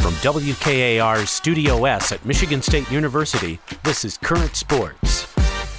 From WKAR's Studio S at Michigan State University, this is Current Sports.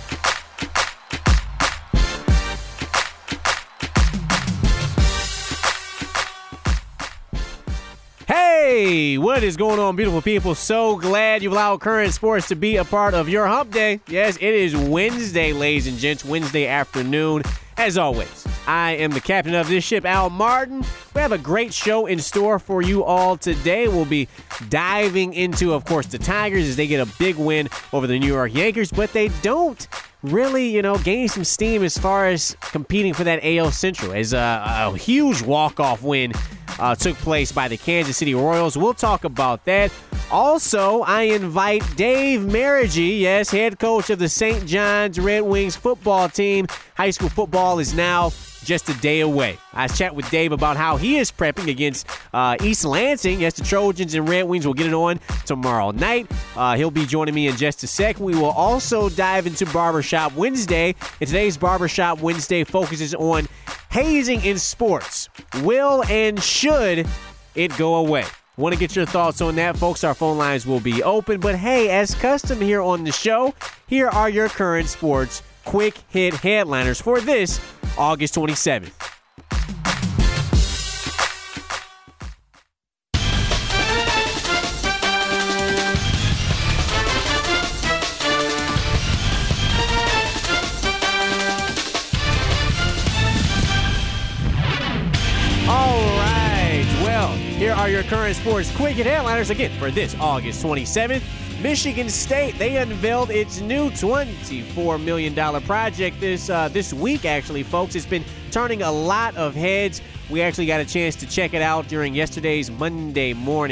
Hey, what is going on, beautiful people? So glad you've allowed Current Sports to be a part of your hump day. Yes, it is Wednesday, ladies and gents, Wednesday afternoon. As always, I am the captain of this ship, Al Martin. We have a great show in store for you all today. We'll be diving into, of course, the Tigers as they get a big win over the New York Yankees, but they don't really, gain some steam as far as competing for that AL Central, as a huge walk-off win took place by the Kansas City Royals. We'll talk about that. Also, I invite Dave Marighi, yes, head coach of the St. John's Red Wings football team. High school football is now just a day away. I chat with Dave about how he is prepping against East Lansing. Yes, the Trojans and Red Wings will get it on tomorrow night. He'll be joining me in just a sec. We will also dive into Barbershop Wednesday. And today's Barbershop Wednesday focuses on hazing in sports. Will and should it go away? Want to get your thoughts on that, folks? Our phone lines will be open. But hey, as custom here on the show, here are your Current Sports quick hit headliners for this August 27th. Here are your Current Sports quick hit headliners again for this August 27th. Michigan State, they unveiled its new $24 million project this week, actually, folks. It's been turning a lot of heads. We actually got a chance to check it out during yesterday's Tuesday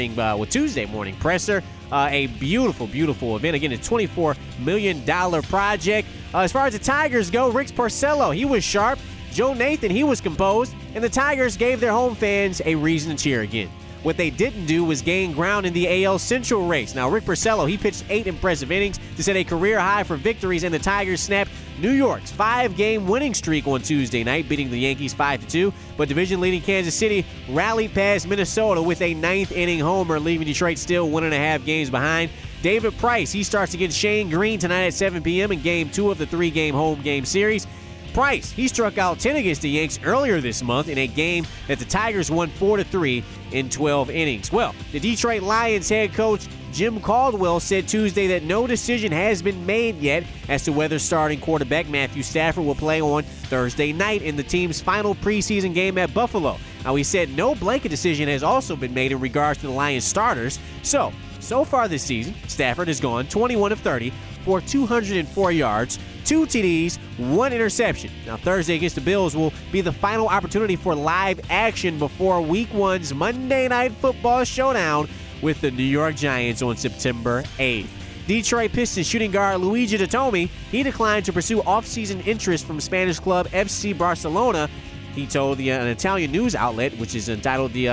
morning presser. A beautiful, beautiful event. Again, a $24 million project. As far as the Tigers go, Rick Porcello, he was sharp. Joe Nathan, he was composed, and the Tigers gave their home fans a reason to cheer again. What they didn't do was gain ground in the AL Central race. Now, Rick Porcello, he pitched 8 impressive innings to set a career high for victories, and the Tigers snapped New York's 5-game winning streak on Tuesday night, beating the Yankees 5-2. But division-leading Kansas City rallied past Minnesota with a 9th-inning homer, leaving Detroit still 1.5 games behind. David Price, he starts against Shane Green tonight at 7 p.m. in Game 2 of the 3-game home game series. Price, he struck out 10 against the Yanks earlier this month in a game that the Tigers won 4-3 in 12 innings. Well, the Detroit Lions head coach Jim Caldwell said Tuesday that no decision has been made yet as to whether starting quarterback Matthew Stafford will play on Thursday night in the team's final preseason game at Buffalo. Now, he said no blanket decision has also been made in regards to the Lions starters. So far this season, Stafford has gone 21 of 30 for 204 yards, 2 TDs, 1 interception. Now, Thursday against the Bills will be the final opportunity for live action before Week 1's Monday Night Football showdown with the New York Giants on September 8th. Detroit Pistons shooting guard Luigi Datome, he declined to pursue offseason interest from Spanish club FC Barcelona. He told an Italian news outlet, which is entitled the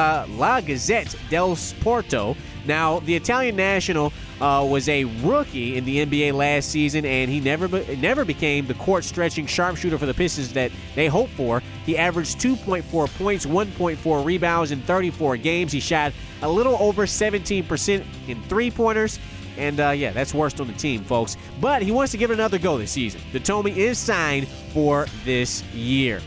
La Gazzetta dello Sport. Now, the Italian national was a rookie in the NBA last season, and he never became the court-stretching sharpshooter for the Pistons that they hoped for. He averaged 2.4 points, 1.4 rebounds in 34 games. He shot a little over 17% in three-pointers. And, that's worst on the team, folks. But he wants to give it another go this season. Datome is signed for this year.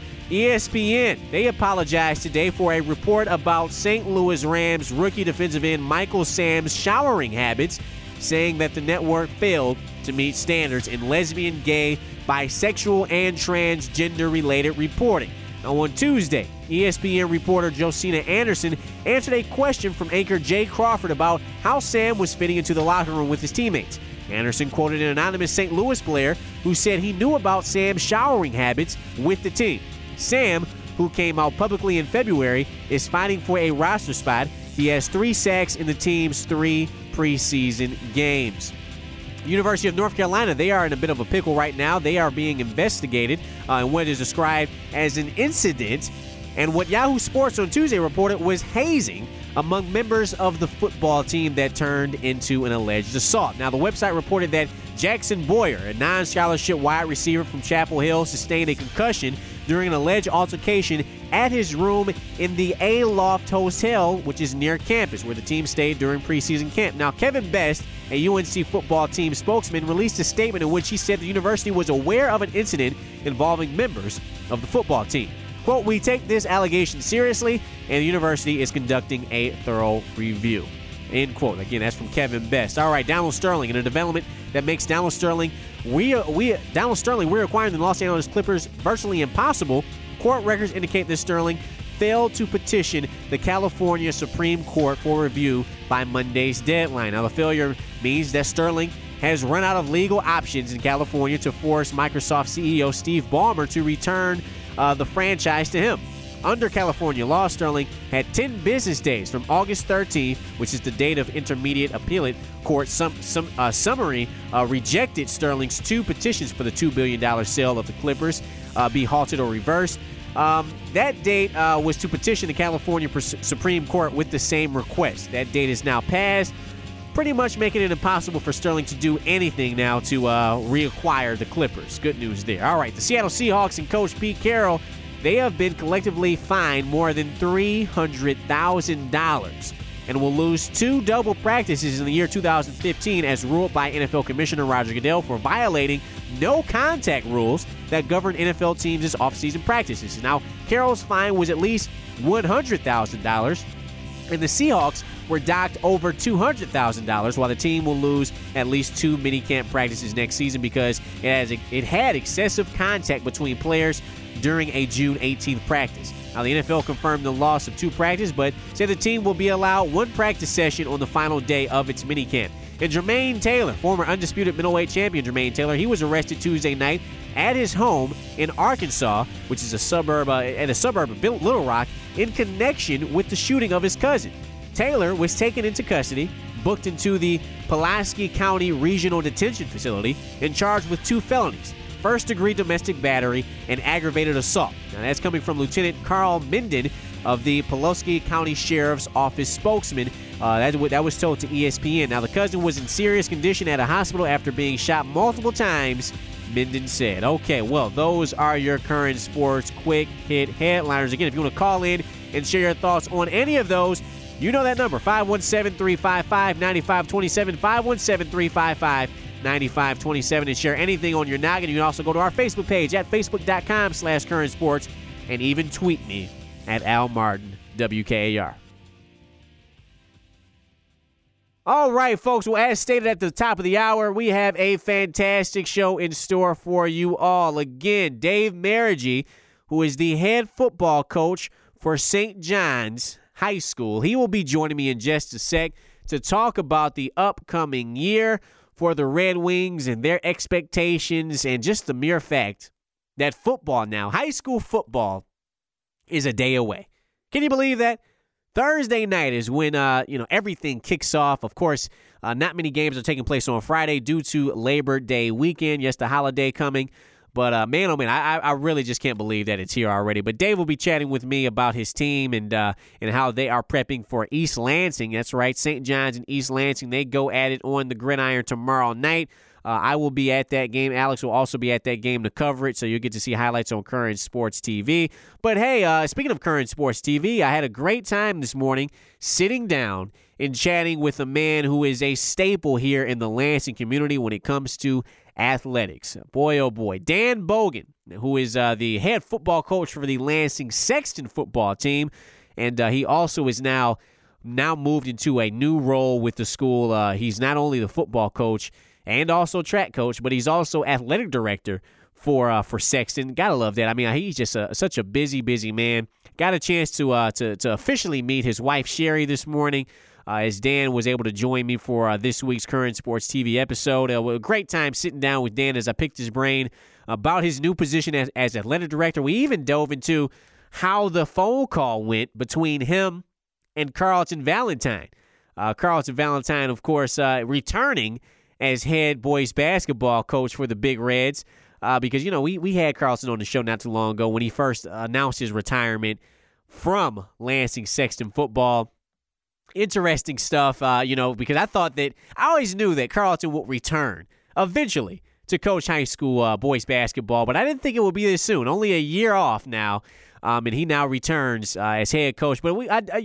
ESPN, they apologized today for a report about St. Louis Rams rookie defensive end Michael Sam's showering habits, saying that the network failed to meet standards in lesbian, gay, bisexual, and transgender-related reporting. Now, on Tuesday, ESPN reporter Josina Anderson answered a question from anchor Jay Crawford about how Sam was fitting into the locker room with his teammates. Anderson quoted an anonymous St. Louis player who said he knew about Sam's showering habits with the team. Sam, who came out publicly in February, is fighting for a roster spot. He has 3 sacks in the team's 3 preseason games. The University of North Carolina, they are in a bit of a pickle right now. They are being investigated in what is described as an incident. And what Yahoo Sports on Tuesday reported was hazing among members of the football team that turned into an alleged assault. Now, the website reported that Jackson Boyer, a non-scholarship wide receiver from Chapel Hill, sustained a concussion during an alleged altercation at his room in the Aloft Hotel, which is near campus, where the team stayed during preseason camp. Now, Kevin Best, a UNC football team spokesman, released a statement in which he said the university was aware of an incident involving members of the football team. Quote, "We take this allegation seriously, and the university is conducting a thorough review." End quote. Again, that's from Kevin Best. All right, Donald Sterling, in a development that makes Donald Sterling reacquiring the Los Angeles Clippers virtually impossible. Court records indicate that Sterling failed to petition the California Supreme Court for review by Monday's deadline. Now, the failure means that Sterling has run out of legal options in California to force Microsoft CEO Steve Ballmer to return the franchise to him. Under California law, Sterling had 10 business days from August 13th, which is the date of intermediate appellate court summary, rejected Sterling's 2 petitions for the $2 billion sale of the Clippers be halted or reversed. That date was to petition the California Supreme Court with the same request. That date is now passed, pretty much making it impossible for Sterling to do anything now to reacquire the Clippers. Good news there. All right, the Seattle Seahawks and coach Pete Carroll, they have been collectively fined more than $300,000 and will lose 2 double practices in the year 2015 as ruled by NFL Commissioner Roger Goodell for violating no-contact rules that govern NFL teams' off-season practices. Now, Carroll's fine was at least $100,000, and the Seahawks were docked over $200,000, while the team will lose at least 2 minicamp practices next season because it had excessive contact between players during a June 18th practice. Now, the NFL confirmed the loss of 2 practices, but said the team will be allowed 1 practice session on the final day of its minicamp. And Jermaine Taylor, former undisputed middleweight champion Jermaine Taylor, he was arrested Tuesday night at his home in Arkansas, which is a suburb of Little Rock, in connection with the shooting of his cousin. Taylor was taken into custody, booked into the Pulaski County Regional Detention Facility, and charged with 2 felonies: first-degree domestic battery and aggravated assault. Now, that's coming from Lieutenant Carl Minden of the Pulaski County Sheriff's Office spokesman. That was told to ESPN. Now, the cousin was in serious condition at a hospital after being shot multiple times, Minden said. Okay, well, those are your current sports quick hit headliners. Again, if you want to call in and share your thoughts on any of those, you know that number, 517-355-9527, 517-355-9527, and share anything on your noggin. You can also go to our Facebook page at facebook.com/currentsports and even tweet me at Al Martin, WKAR. All right, folks. Well, as stated at the top of the hour, we have a fantastic show in store for you all. Again, Dave Marigee, who is the head football coach for St. John's High School, he will be joining me in just a sec to talk about the upcoming year for the Red Wings and their expectations, and just the mere fact that football now, high school football, is a day away. Can you believe that? Thursday night is when everything kicks off. Of course, not many games are taking place on Friday due to Labor Day weekend. Yes, the holiday coming. But, man, oh, man, I really just can't believe that it's here already. But Dave will be chatting with me about his team and how they are prepping for East Lansing. That's right, St. John's and East Lansing. They go at it on the gridiron tomorrow night. I will be at that game. Alex will also be at that game to cover it, so you'll get to see highlights on Current Sports TV. But, hey, speaking of Current Sports TV, I had a great time this morning sitting down and chatting with a man who is a staple here in the Lansing community when it comes to athletics. Boy, oh boy. Dan Bogan, who is the head football coach for the Lansing Sexton football team, and he also is now moved into a new role with the school. He's not only the football coach and also track coach, but he's also athletic director for Sexton. Gotta love that. I mean, he's just such a busy man. Got a chance to officially meet his wife Sherry this morning, as Dan was able to join me for this week's Current Sports TV episode. A great time sitting down with Dan as I picked his brain about his new position as athletic director. We even dove into how the phone call went between him and Carlton Valentine. Carlton Valentine, of course, returning as head boys basketball coach for the Big Reds, because, we had Carlton on the show not too long ago when he first announced his retirement from Lansing Sexton football. Interesting stuff, because I always knew that Carlton would return eventually to coach high school boys basketball, but I didn't think it would be this soon. Only a year off now, and he now returns as head coach. But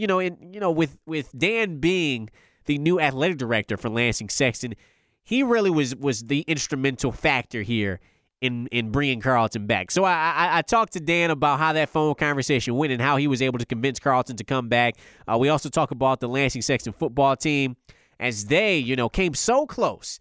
with Dan being the new athletic director for Lansing Sexton, he really was the instrumental factor here in bringing Carlton back. So I talked to Dan about how that phone conversation went and how he was able to convince Carlton to come back. We also talk about the Lansing Sexton football team as they, came so close,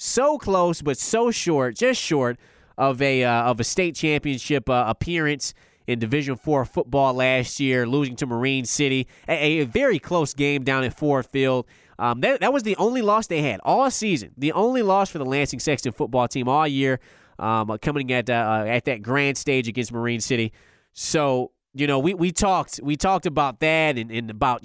but so short, just short of a state championship appearance in Division IV football last year, losing to Marine City. A very close game down at Ford Field. That was the only loss they had all season. The only loss for the Lansing Sexton football team all year. Coming at that grand stage against Marine City. So, we talked about that and about,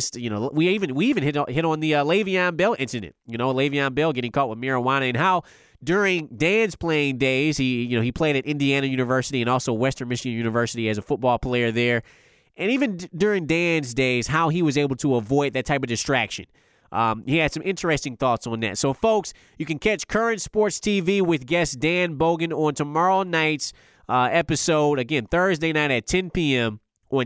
we even hit on the Le'Veon Bell incident. Le'Veon Bell getting caught with marijuana, and how during Dan's playing days, he played at Indiana University and also Western Michigan University as a football player there. And even during Dan's days, how he was able to avoid that type of distraction. He had some interesting thoughts on that. So, folks, you can catch Current Sports TV with guest Dan Bogan on tomorrow night's episode, again, Thursday night at 10 p.m. on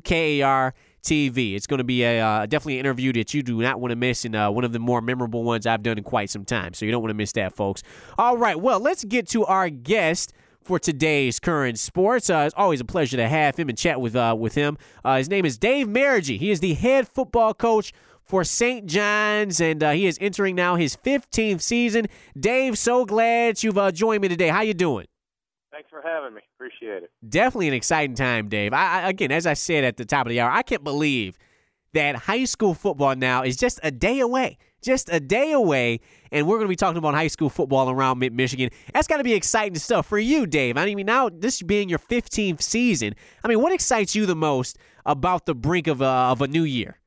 WKAR TV. It's going to be definitely an interview that you do not want to miss, and one of the more memorable ones I've done in quite some time. So you don't want to miss that, folks. All right, well, let's get to our guest for today's Current Sports. It's always a pleasure to have him and chat with him. His name is Dave Marriage. He is the head football coach for St. John's, and he is entering now his 15th season. Dave, so glad you've joined me today. How you doing? Thanks for having me. Appreciate it. Definitely an exciting time, Dave. Again, as I said at the top of the hour, I can't believe that high school football now is just a day away. Just a day away, and we're going to be talking about high school football around Mid-Michigan. That's got to be exciting stuff for you, Dave. I mean, now this being your 15th season, I mean, what excites you the most about the brink of a new year?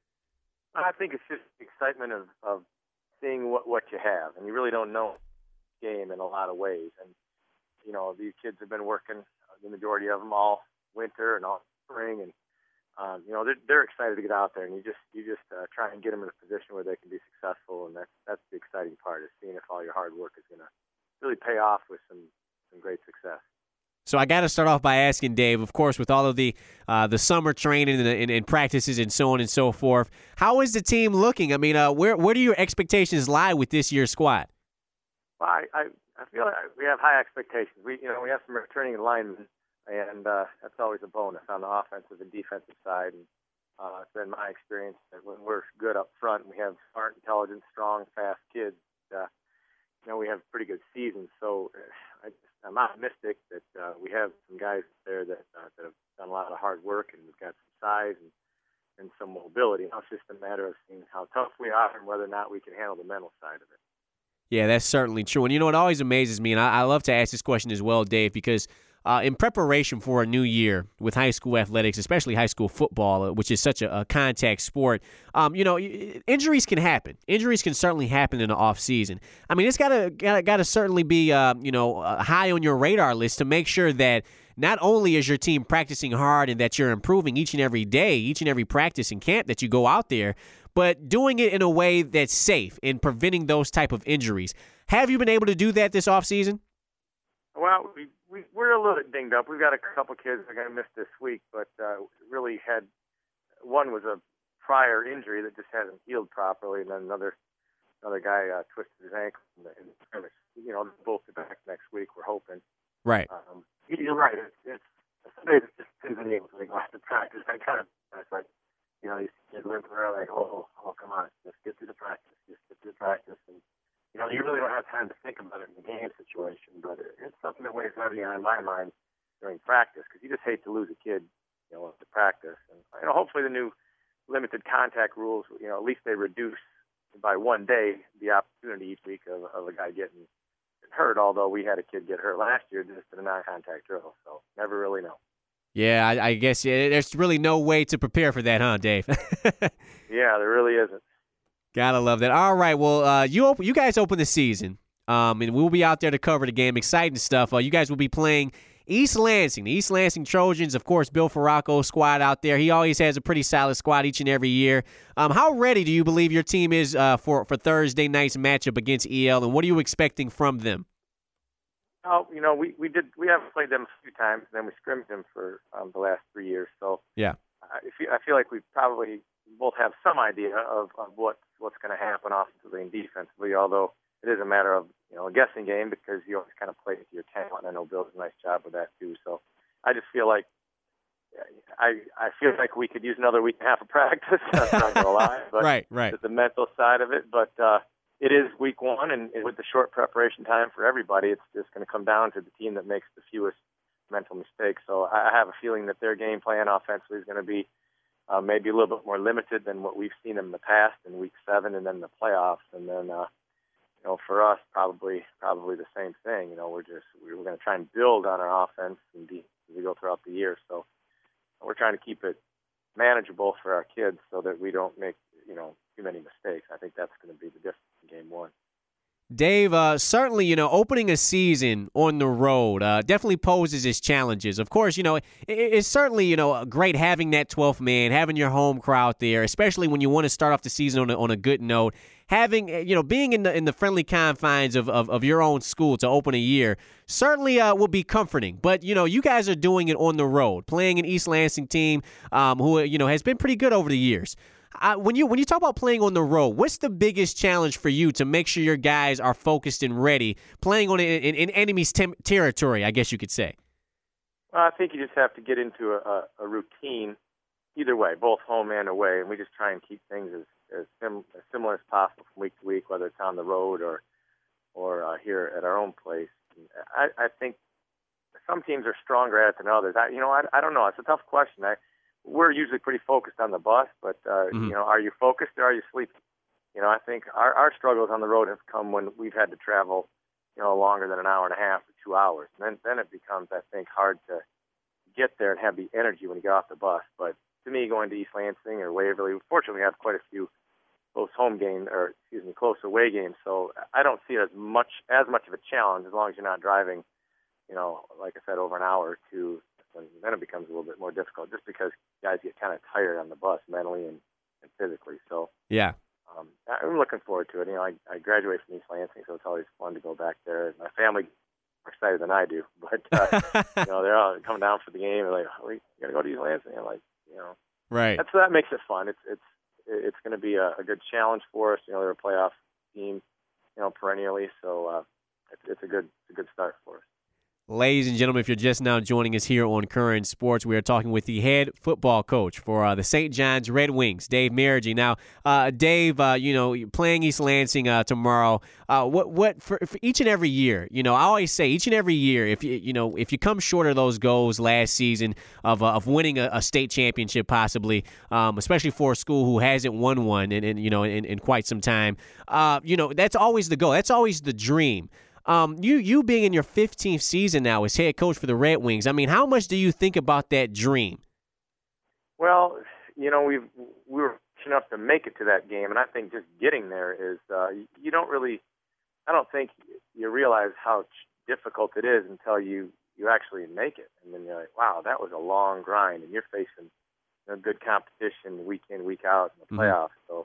I think it's just the excitement of seeing what you have, and you really don't know the game in a lot of ways. And these kids have been working, the majority of them, all winter and all spring, and they're excited to get out there. And you just try and get them in a position where they can be successful, and that's the exciting part, is seeing if all your hard work is going to really pay off with some great success. So I got to start off by asking Dave, of course, with all of the summer training and practices and so on and so forth, how is the team looking? I mean, where do your expectations lie with this year's squad? Well, I feel like we have high expectations. We have some returning linemen, and that's always a bonus on the offensive and defensive side. And it's been my experience that when we're good up front, we have smart, intelligent, strong, fast kids. We have pretty good seasons. So I'm optimistic that we have some guys there that have done a lot of hard work, and we've got some size and some mobility. Now it's just a matter of seeing how tough we are and whether or not we can handle the mental side of it. Yeah, that's certainly true. And it always amazes me, and I love to ask this question as well, Dave, because in preparation for a new year with high school athletics, especially high school football, which is such a contact sport, injuries can happen. Injuries can certainly happen in the off season. I mean, it's gotta certainly be high on your radar list to make sure that not only is your team practicing hard and that you're improving each and every day, each and every practice and camp that you go out there, but doing it in a way that's safe and preventing those type of injuries. Have you been able to do that this off season? Well, we're a little bit dinged up. We've got a couple kids that are going to miss this week, but really had one was a prior injury that just hasn't healed properly, and then another guy twisted his ankle in the scrimmage. They'll both be back next week, we're hoping. Right. You're right. It's somebody that just isn't able to go out to practice. It's like, these kids limping around like, oh, come on, just get to the practice. And, you really don't have time to think about it in the game situation, but it's something that weighs heavy on my mind during practice, because you just hate to lose a kid, to practice. And, hopefully the new limited contact rules, at least they reduce by one day the opportunity each week of a guy getting hurt, although we had a kid get hurt last year just in a non-contact drill, so never really know. Yeah, I guess there's really no way to prepare for that, huh, Dave? Yeah, there really isn't. Gotta love that. All right, well, you guys open the season, and we'll be out there to cover the game. Exciting stuff. You guys will be playing East Lansing, the East Lansing Trojans. Of course, Bill Farraco's squad out there. He always has a pretty solid squad each and every year. How ready do you believe your team is for Thursday night's matchup against EL, and what are you expecting from them? Oh, we haven't played them a few times, and then we scrimmaged them for the last 3 years. So Yeah. I feel like we probably both have some idea of what's going to happen offensively and defensively. Although it is a matter of a guessing game because you always kind of play to your talent. I know Bill does a nice job with that too. So I just feel like I feel like we could use another week and a half of practice. I'm not going to lie, but right. the mental side of it. But it is week one, and with the short preparation time for everybody, it's just going to come down to the team that makes the fewest mental mistakes. So I have a feeling that their game plan offensively is going to be maybe a little bit more limited than what we've seen in the past in week 7 and then the playoffs. And then, for us, probably the same thing. We're going to try and build on our offense and as we go throughout the year. So we're trying to keep it manageable for our kids so that we don't make, too many mistakes. I think that's going to be the difference in game one. Dave, certainly, opening a season on the road definitely poses its challenges. Of course, it's certainly, great having that 12th man, having your home crowd there, especially when you want to start off the season on a good note. Having, being in the friendly confines of your own school to open a year certainly will be comforting. But, you guys are doing it on the road, playing an East Lansing team who, has been pretty good over the years. When you talk about playing on the road, what's the biggest challenge for you to make sure your guys are focused and ready, playing on in enemy's territory, I guess you could say? Well, I think you just have to get into a routine either way, both home and away, and we just try and keep things as similar as possible from week to week, whether it's on the road or here at our own place. I think some teams are stronger at it than others. I don't know. It's a tough question. We're usually pretty focused on the bus, but, are you focused or are you sleeping? I think our struggles on the road have come when we've had to travel, longer than an hour and a half or 2 hours. And then it becomes, I think, hard to get there and have the energy when you get off the bus. But to me, going to East Lansing or Waverly, fortunately, we have quite a few close away games. So I don't see it as much of a challenge as long as you're not driving, like I said, over an hour or two. And then it becomes a little bit more difficult just because guys get kind of tired on the bus mentally and physically. So yeah, I'm looking forward to it. I graduated from East Lansing, so it's always fun to go back there. My family more excited than I do, but they're all coming down for the game. They're like, we got to go to East Lansing. I'm like, right. That makes it fun. It's going to be a good challenge for us. They're a playoff team, perennially, so it's a good start for us. Ladies and gentlemen, if you're just now joining us here on Current Sports, we are talking with the head football coach for the St. John's Red Wings, Dave Marigny. Now, Dave, playing East Lansing tomorrow. What for each and every year? I always say each and every year, if you come short of those goals last season of winning a state championship, possibly, especially for a school who hasn't won one in quite some time, that's always the goal. That's always the dream. You being in your 15th season now as head coach for the Red Wings, I mean, how much do you think about that dream? Well, we were fortunate enough to make it to that game, and I think just getting there is I don't think you realize how difficult it is until you actually make it, and then you're like, wow, that was a long grind, and you're facing good competition week in, week out in the playoffs. So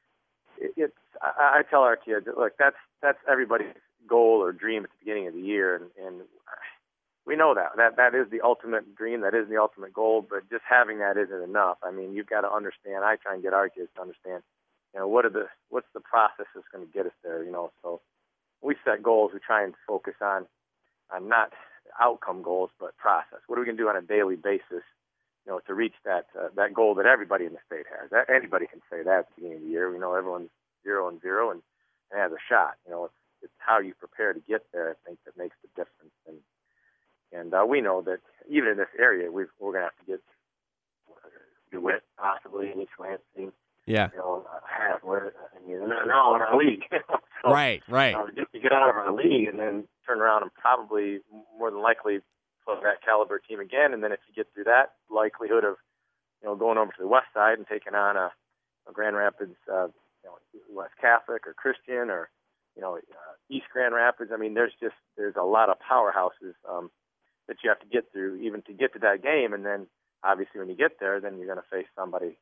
I tell our kids, look, that's everybody's goal or dream at the beginning of the year, and we know that is the ultimate dream, that is the ultimate goal, but just having that isn't enough. I mean, you've got to understand. I try and get our kids to understand, what's the process that's going to get us there. So we set goals. We try and focus on not outcome goals, but process. What are we going to do on a daily basis, to reach that goal that everybody in the state has? Anybody can say that at the beginning of the year. We know everyone's 0-0 and has a shot. It's how you prepare to get there, I think, that makes the difference. And we know that even in this area, we're going to have to get DeWitt, possibly in East Lansing. Yeah. They're not in our league. So, right. Just to get out of our league and then turn around and probably more than likely play that caliber team again. And then if you get through that, likelihood of going over to the west side and taking on a Grand Rapids, West Catholic or Christian or East Grand Rapids. I mean, there's a lot of powerhouses that you have to get through even to get to that game. And then obviously when you get there, then you're going to face somebody,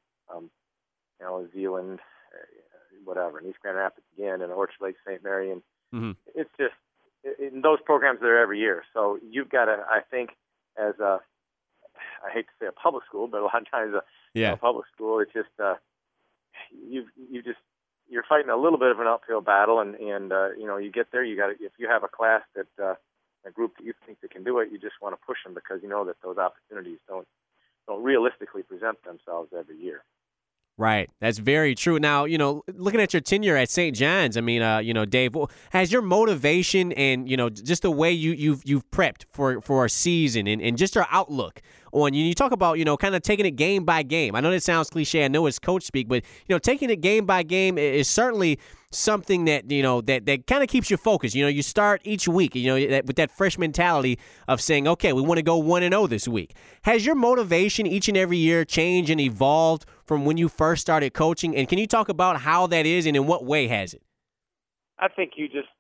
Zeeland, whatever, and East Grand Rapids again, and Orchard Lake, St. Mary. And it's just, those programs are there every year. So you've got to, I think, as a, I hate to say a public school, but a lot of times a public school, it's just you're fighting a little bit of an uphill battle, and you get there, you got to, if you have a class that a group that you think that can do it, you just want to push them because you know that those opportunities don't realistically present themselves every year. Right. That's very true. Now, looking at your tenure at St. John's, I mean, Dave, has your motivation and, just the way you've prepped for a season and just your outlook on, you talk about, kind of taking it game by game. I know that sounds cliche. I know it's coach speak, but, taking it game by game is certainly something that, that kind of keeps you focused. You start each week, with that fresh mentality of saying, okay, we want to go 1-0 this week. Has your motivation each and every year changed and evolved from when you first started coaching? And can you talk about how that is and in what way has it? I think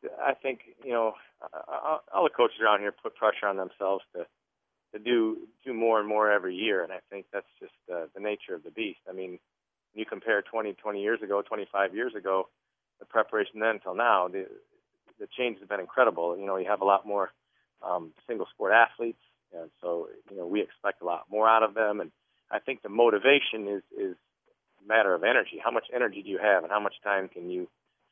all the coaches around here put pressure on themselves to do more and more every year. And I think that's just the nature of the beast. I mean, when you compare 20 years ago, 25 years ago, the preparation then until now, the change has been incredible. You have a lot more single sport athletes, and so we expect a lot more out of them. And I think the motivation is a matter of energy. How much energy do you have, and how much time can you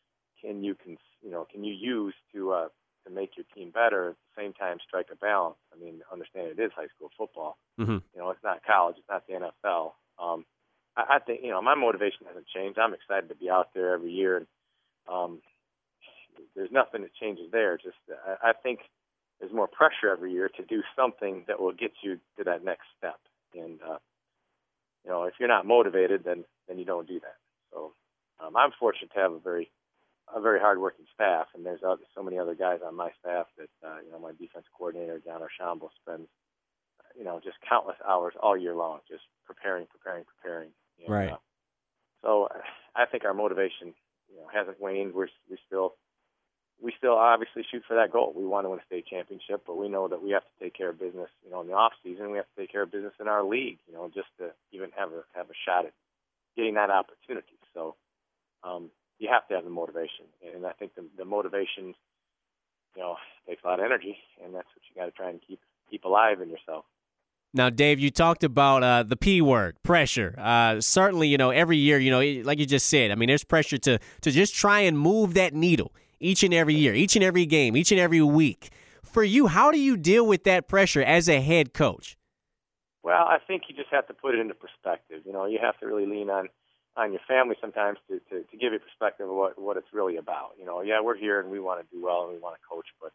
use to make your team better, at the same time strike a balance? I mean, understand it is high school football. Mm-hmm. It's not college, it's not the NFL. I think my motivation hasn't changed. I'm excited to be out there every year, and there's nothing that changes there. Just I think there's more pressure every year to do something that will get you to that next step. And if you're not motivated, then you don't do that. So I'm fortunate to have a very hardworking staff, and there's so many other guys on my staff that my defense coordinator John Archambault spends just countless hours all year long just preparing. And, right. So I think our motivation hasn't waned. We still obviously shoot for that goal. We want to win a state championship, but we know that we have to take care of business, in the off season. We have to take care of business in our league, just to even have a shot at getting that opportunity. So you have to have the motivation, and I think the motivation, takes a lot of energy, and that's what you got to try and keep alive in yourself. Now, Dave, you talked about the P word, pressure. Certainly, every year, like you just said, I mean, there's pressure to just try and move that needle each and every year, each and every game, each and every week. For you, how do you deal with that pressure as a head coach? Well, I think you just have to put it into perspective. You have to really lean on your family sometimes to give you perspective of what it's really about. We're here and we want to do well and we want to coach, but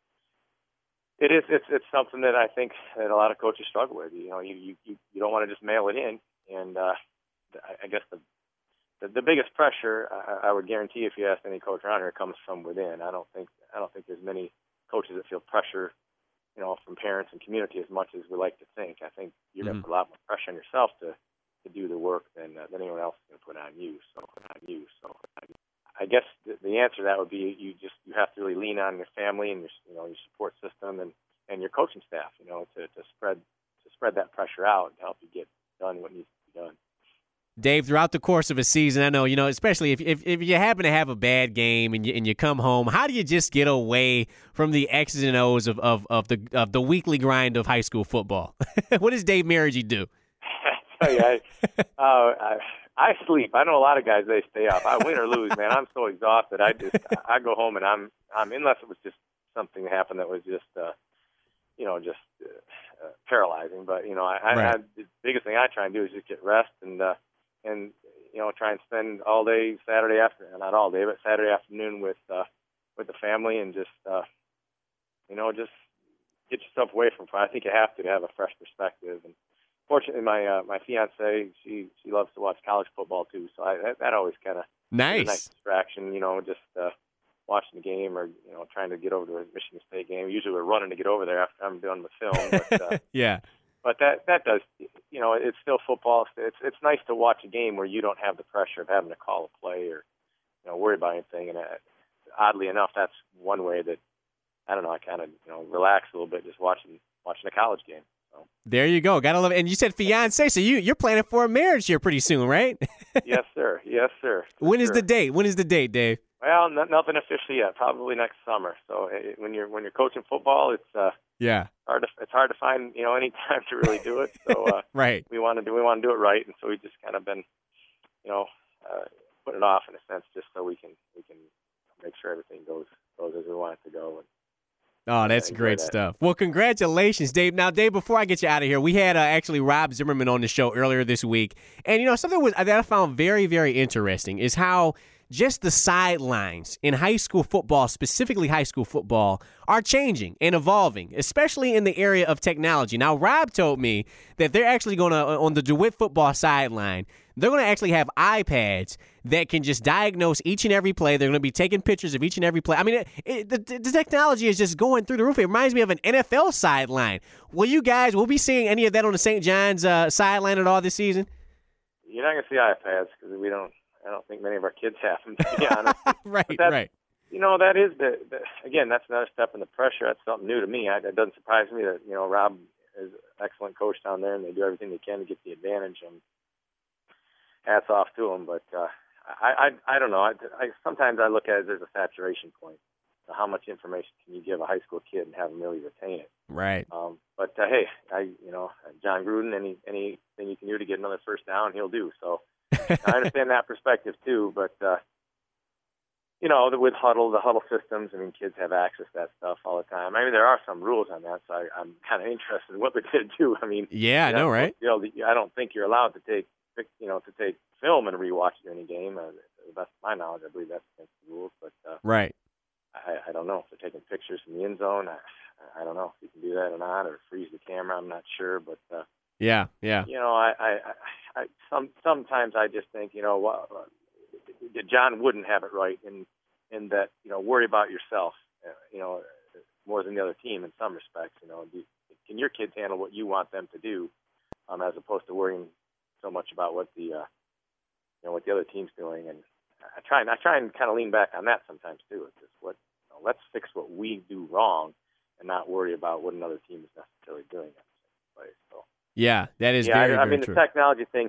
it's something that I think that a lot of coaches struggle with. You don't want to just mail it in, and I guess the biggest pressure I would guarantee if you ask any coach around here comes from within. I don't think there's many coaches that feel pressure, from parents and community as much as we like to think. I think you're going to put a lot more pressure on yourself to do the work than anyone else is going to put on you. So I guess the answer to that would be you have to really lean on your family and your support system and your coaching staff, to spread that pressure out to help you get done what needs to be done. Dave, throughout the course of a season, I know, especially if you happen to have a bad game and you come home, how do you just get away from the X's and O's of the weekly grind of high school football? What does Dave Marriage do? I tell you, I sleep. I know a lot of guys, they stay up. I win or lose, man. I'm so exhausted. I go home and I'm unless it was just something that happened that was just paralyzing. But right. The biggest thing I try and do is just get rest and try and spend all day Saturday afternoon, not all day, but Saturday afternoon with the family and just just get yourself away from. I think you have to have a fresh perspective. And fortunately, my fiance, she loves to watch college football too, so that always kind of nice. A nice distraction. Just watching the game or trying to get over to a Michigan State game. Usually we're running to get over there after I'm done with film. But, yeah. But that does, it's still football. It's nice to watch a game where you don't have the pressure of having to call a play or worry about anything. And oddly enough, that's one way that I kind of relax a little bit just watching a college game. So. There you go. Gotta love it. And you said fiance, so you're planning for a marriage here pretty soon, right? Yes, sir. When is the date? Dave? Well, nothing officially yet. Probably next summer. So when you're coaching football, it's hard to find any time to really do it. So right. We want to do it right, and so we've just kind of been putting it off in a sense, just so we can make sure everything goes as we want it to go. Oh, that's great stuff. Well, congratulations, Dave. Now, Dave, before I get you out of here, we had actually Rob Zimmerman on the show earlier this week. And, something that I found very, very interesting is how just the sidelines in high school football, specifically high school football, are changing and evolving, especially in the area of technology. Now, Rob told me that they're actually going to, on the DeWitt football sideline, they're going to actually have iPads that can just diagnose each and every play. They're going to be taking pictures of each and every play. I mean, the technology is just going through the roof. It reminds me of an NFL sideline. Will be seeing any of that on the St. John's sideline at all this season? You're not going to see iPads because I don't think many of our kids have them, to be honest. Right. That is again, that's another step in the pressure. That's something new to me. It doesn't surprise me that, Rob is an excellent coach down there and they do everything they can to get the advantage. Hats off to them. But I don't know. Sometimes I look at it as a saturation point. So how much information can you give a high school kid and have them really retain it? Right. But hey, John Gruden, anything you can do to get another first down, he'll do. So I understand that perspective too. But with the huddle systems, I mean, kids have access to that stuff all the time. I mean, there are some rules on that, so I'm kind of interested in what they did do. I mean, yeah, I know, right? I don't think you're allowed to take film and rewatch any game. To the best of my knowledge, I believe that's against the rules. But right. I don't know if they're taking pictures from the end zone. I don't know if you can do that or not, or freeze the camera. I'm not sure, but yeah. Sometimes I just think John wouldn't have it right in that worry about yourself more than the other team in some respects. Can your kids handle what you want them to do, as opposed to worrying so much about what the other team's doing. And I try and kind of lean back on that sometimes too. It's just let's fix what we do wrong and not worry about what another team is necessarily doing at the same place. So yeah, that is very, very true. The technology thing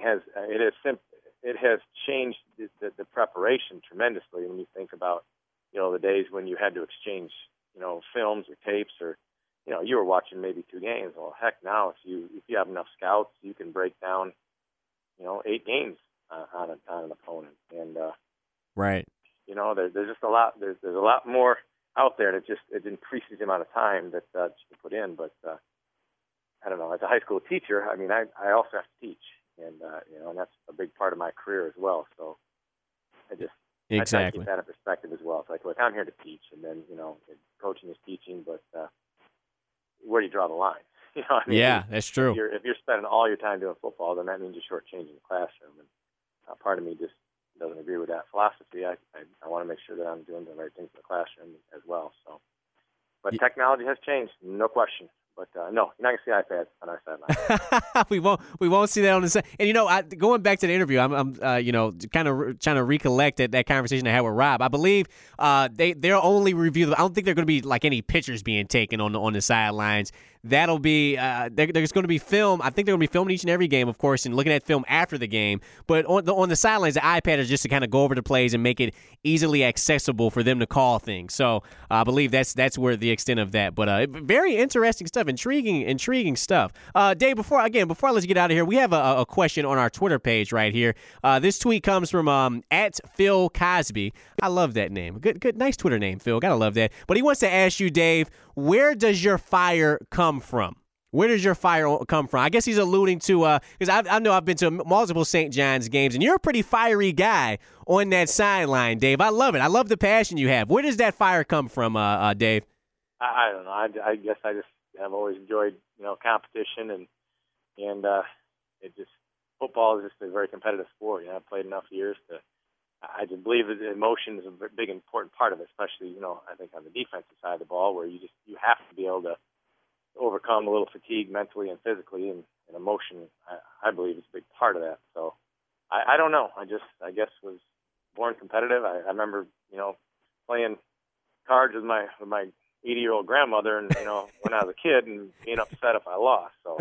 has changed the preparation tremendously when you think about the days when you had to exchange films or tapes, or you were watching maybe 2 games. Well, heck, now if you have enough scouts, you can break down 8 games on an opponent, and right. There's just a lot. There's a lot more out there, and it increases the amount of time that you can put in. But I don't know. As a high school teacher, I mean, I also have to teach, and and that's a big part of my career as well. So I try to keep that in perspective as well. It's like, look, I'm here to teach, and then coaching is teaching, but where do you draw the line? Yeah, that's true. If you're spending all your time doing football, then that means you're shortchanging the classroom. And part of me just doesn't agree with that philosophy. I want to make sure that I'm doing the right things in the classroom as well. So, but technology has changed, no question. But no, you're not gonna see iPads on our sideline. we won't see that on the side. And going back to the interview, I'm kind of trying to recollect that conversation I had with Rob. I believe they'll only review. I don't think there are going to be like any pictures being taken on the sidelines. That'll be there's going to be film. I think they're going to be filming each and every game, of course, and looking at film after the game. But on the sidelines, the iPad is just to kind of go over the plays and make it easily accessible for them to call things. So I believe that's where the extent of that. But very interesting stuff, intriguing stuff. Dave, before I let you get out of here, we have a question on our Twitter page right here. This tweet comes from at Phil Cosby. I love that name. Good, nice Twitter name, Phil. Gotta love that. But he wants to ask you, Dave, where does your fire come from? Where does your fire come from? I guess he's alluding to, because I know I've been to multiple St. John's games, and you're a pretty fiery guy on that sideline, Dave. I love it. I love the passion you have. Where does that fire come from, Dave? I don't know. I guess I just have always enjoyed, competition, and football is just a very competitive sport. I've played enough years to. I just believe that emotion is a big, important part of it, especially, I think on the defensive side of the ball, where you have to be able to overcome a little fatigue mentally and physically, and emotion, I believe, is a big part of that. So I don't know. I guess was born competitive. I remember, playing cards with my 80-year-old grandmother, and, when I was a kid, and being upset if I lost. So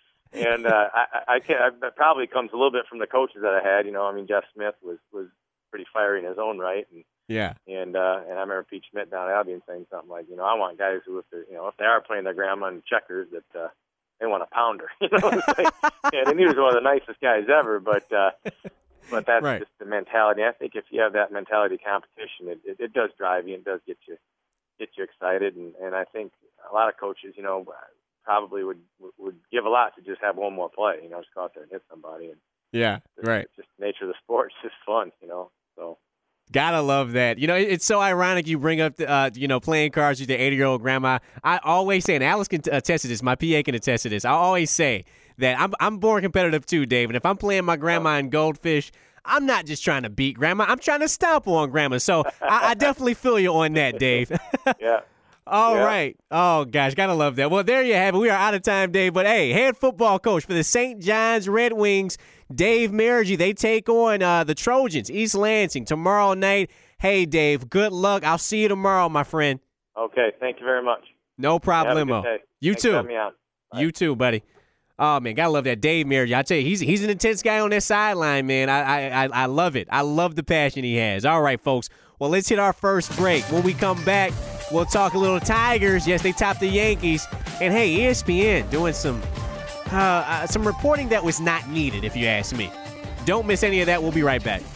And it probably comes a little bit from the coaches that I had. Jeff Smith was pretty fiery in his own right. Yeah. And I remember Pete Schmidt down at Albion saying something like, I want guys who, if they are playing their grandma in checkers, that they want to pound her. And he was one of the nicest guys ever, but that's right. Just the mentality. I think if you have that mentality competition, it does drive you and does get you excited. And I think a lot of coaches, probably would give a lot to just have one more play, just go out there and hit somebody. And yeah, right. It's just the nature of the sport. It's just fun, so. Gotta love that. It's so ironic you bring up, playing cards with the 80-year-old grandma. I always say, and Alice can attest to this, my PA can attest to this, I always say that I'm born competitive too, Dave, and if I'm playing my grandma in Goldfish, I'm not just trying to beat grandma, I'm trying to stomp on grandma. So I definitely feel you on that, Dave. Yeah. All right. Oh, gosh, gotta love that. Well, there you have it. We are out of time, Dave. But, hey, head football coach for the St. John's Red Wings, Dave Marriage. They take on the Trojans, East Lansing, tomorrow night. Hey, Dave, good luck. I'll see you tomorrow, my friend. Okay, thank you very much. No problemo. You Thanks too. for having me on. Bye. You too, buddy. Oh, man, gotta love that. Dave Marriage, I tell you, he's an intense guy on that sideline, man. I love it. I love the passion he has. All right, folks. Well, let's hit our first break. When we come back, we'll talk a little Tigers. Yes, they topped the Yankees. And, hey, ESPN doing some reporting that was not needed, if you ask me. Don't miss any of that. We'll be right back.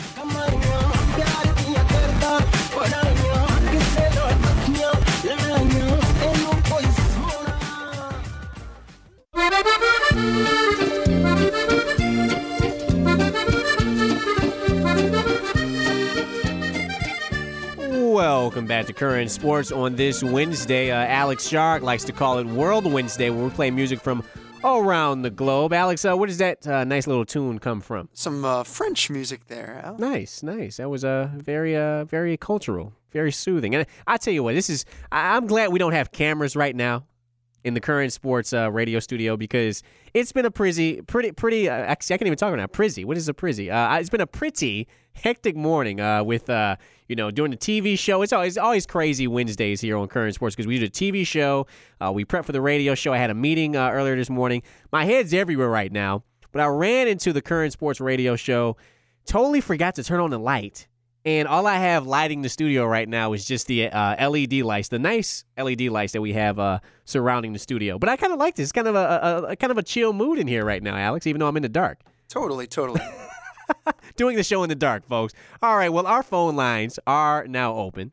Welcome back to Current Sports on this Wednesday. Alex Shark likes to call it World Wednesday, where we play music from around the globe. Alex, where does that nice little tune come from? Some French music there, Al. Nice. That was very cultural, very soothing. And I tell you what, I'm glad we don't have cameras right now in the Current Sports radio studio, because it's been a pretty actually, I can't even talk right now. What is a pretty? It's been a pretty hectic morning with doing the TV show. It's always crazy Wednesdays here on Current Sports, because we do the TV show. We prep for the radio show. I had a meeting earlier this morning. My head's everywhere right now, but I ran into the Current Sports radio show, totally forgot to turn on the light. And all I have lighting the studio right now is just the LED lights, the nice LED lights that we have surrounding the studio. But I kind of like this. It's kind of a chill mood in here right now, Alex, even though I'm in the dark. Totally. Doing the show in the dark, folks. All right, well, our phone lines are now open.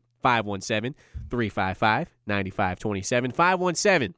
517-355-9527.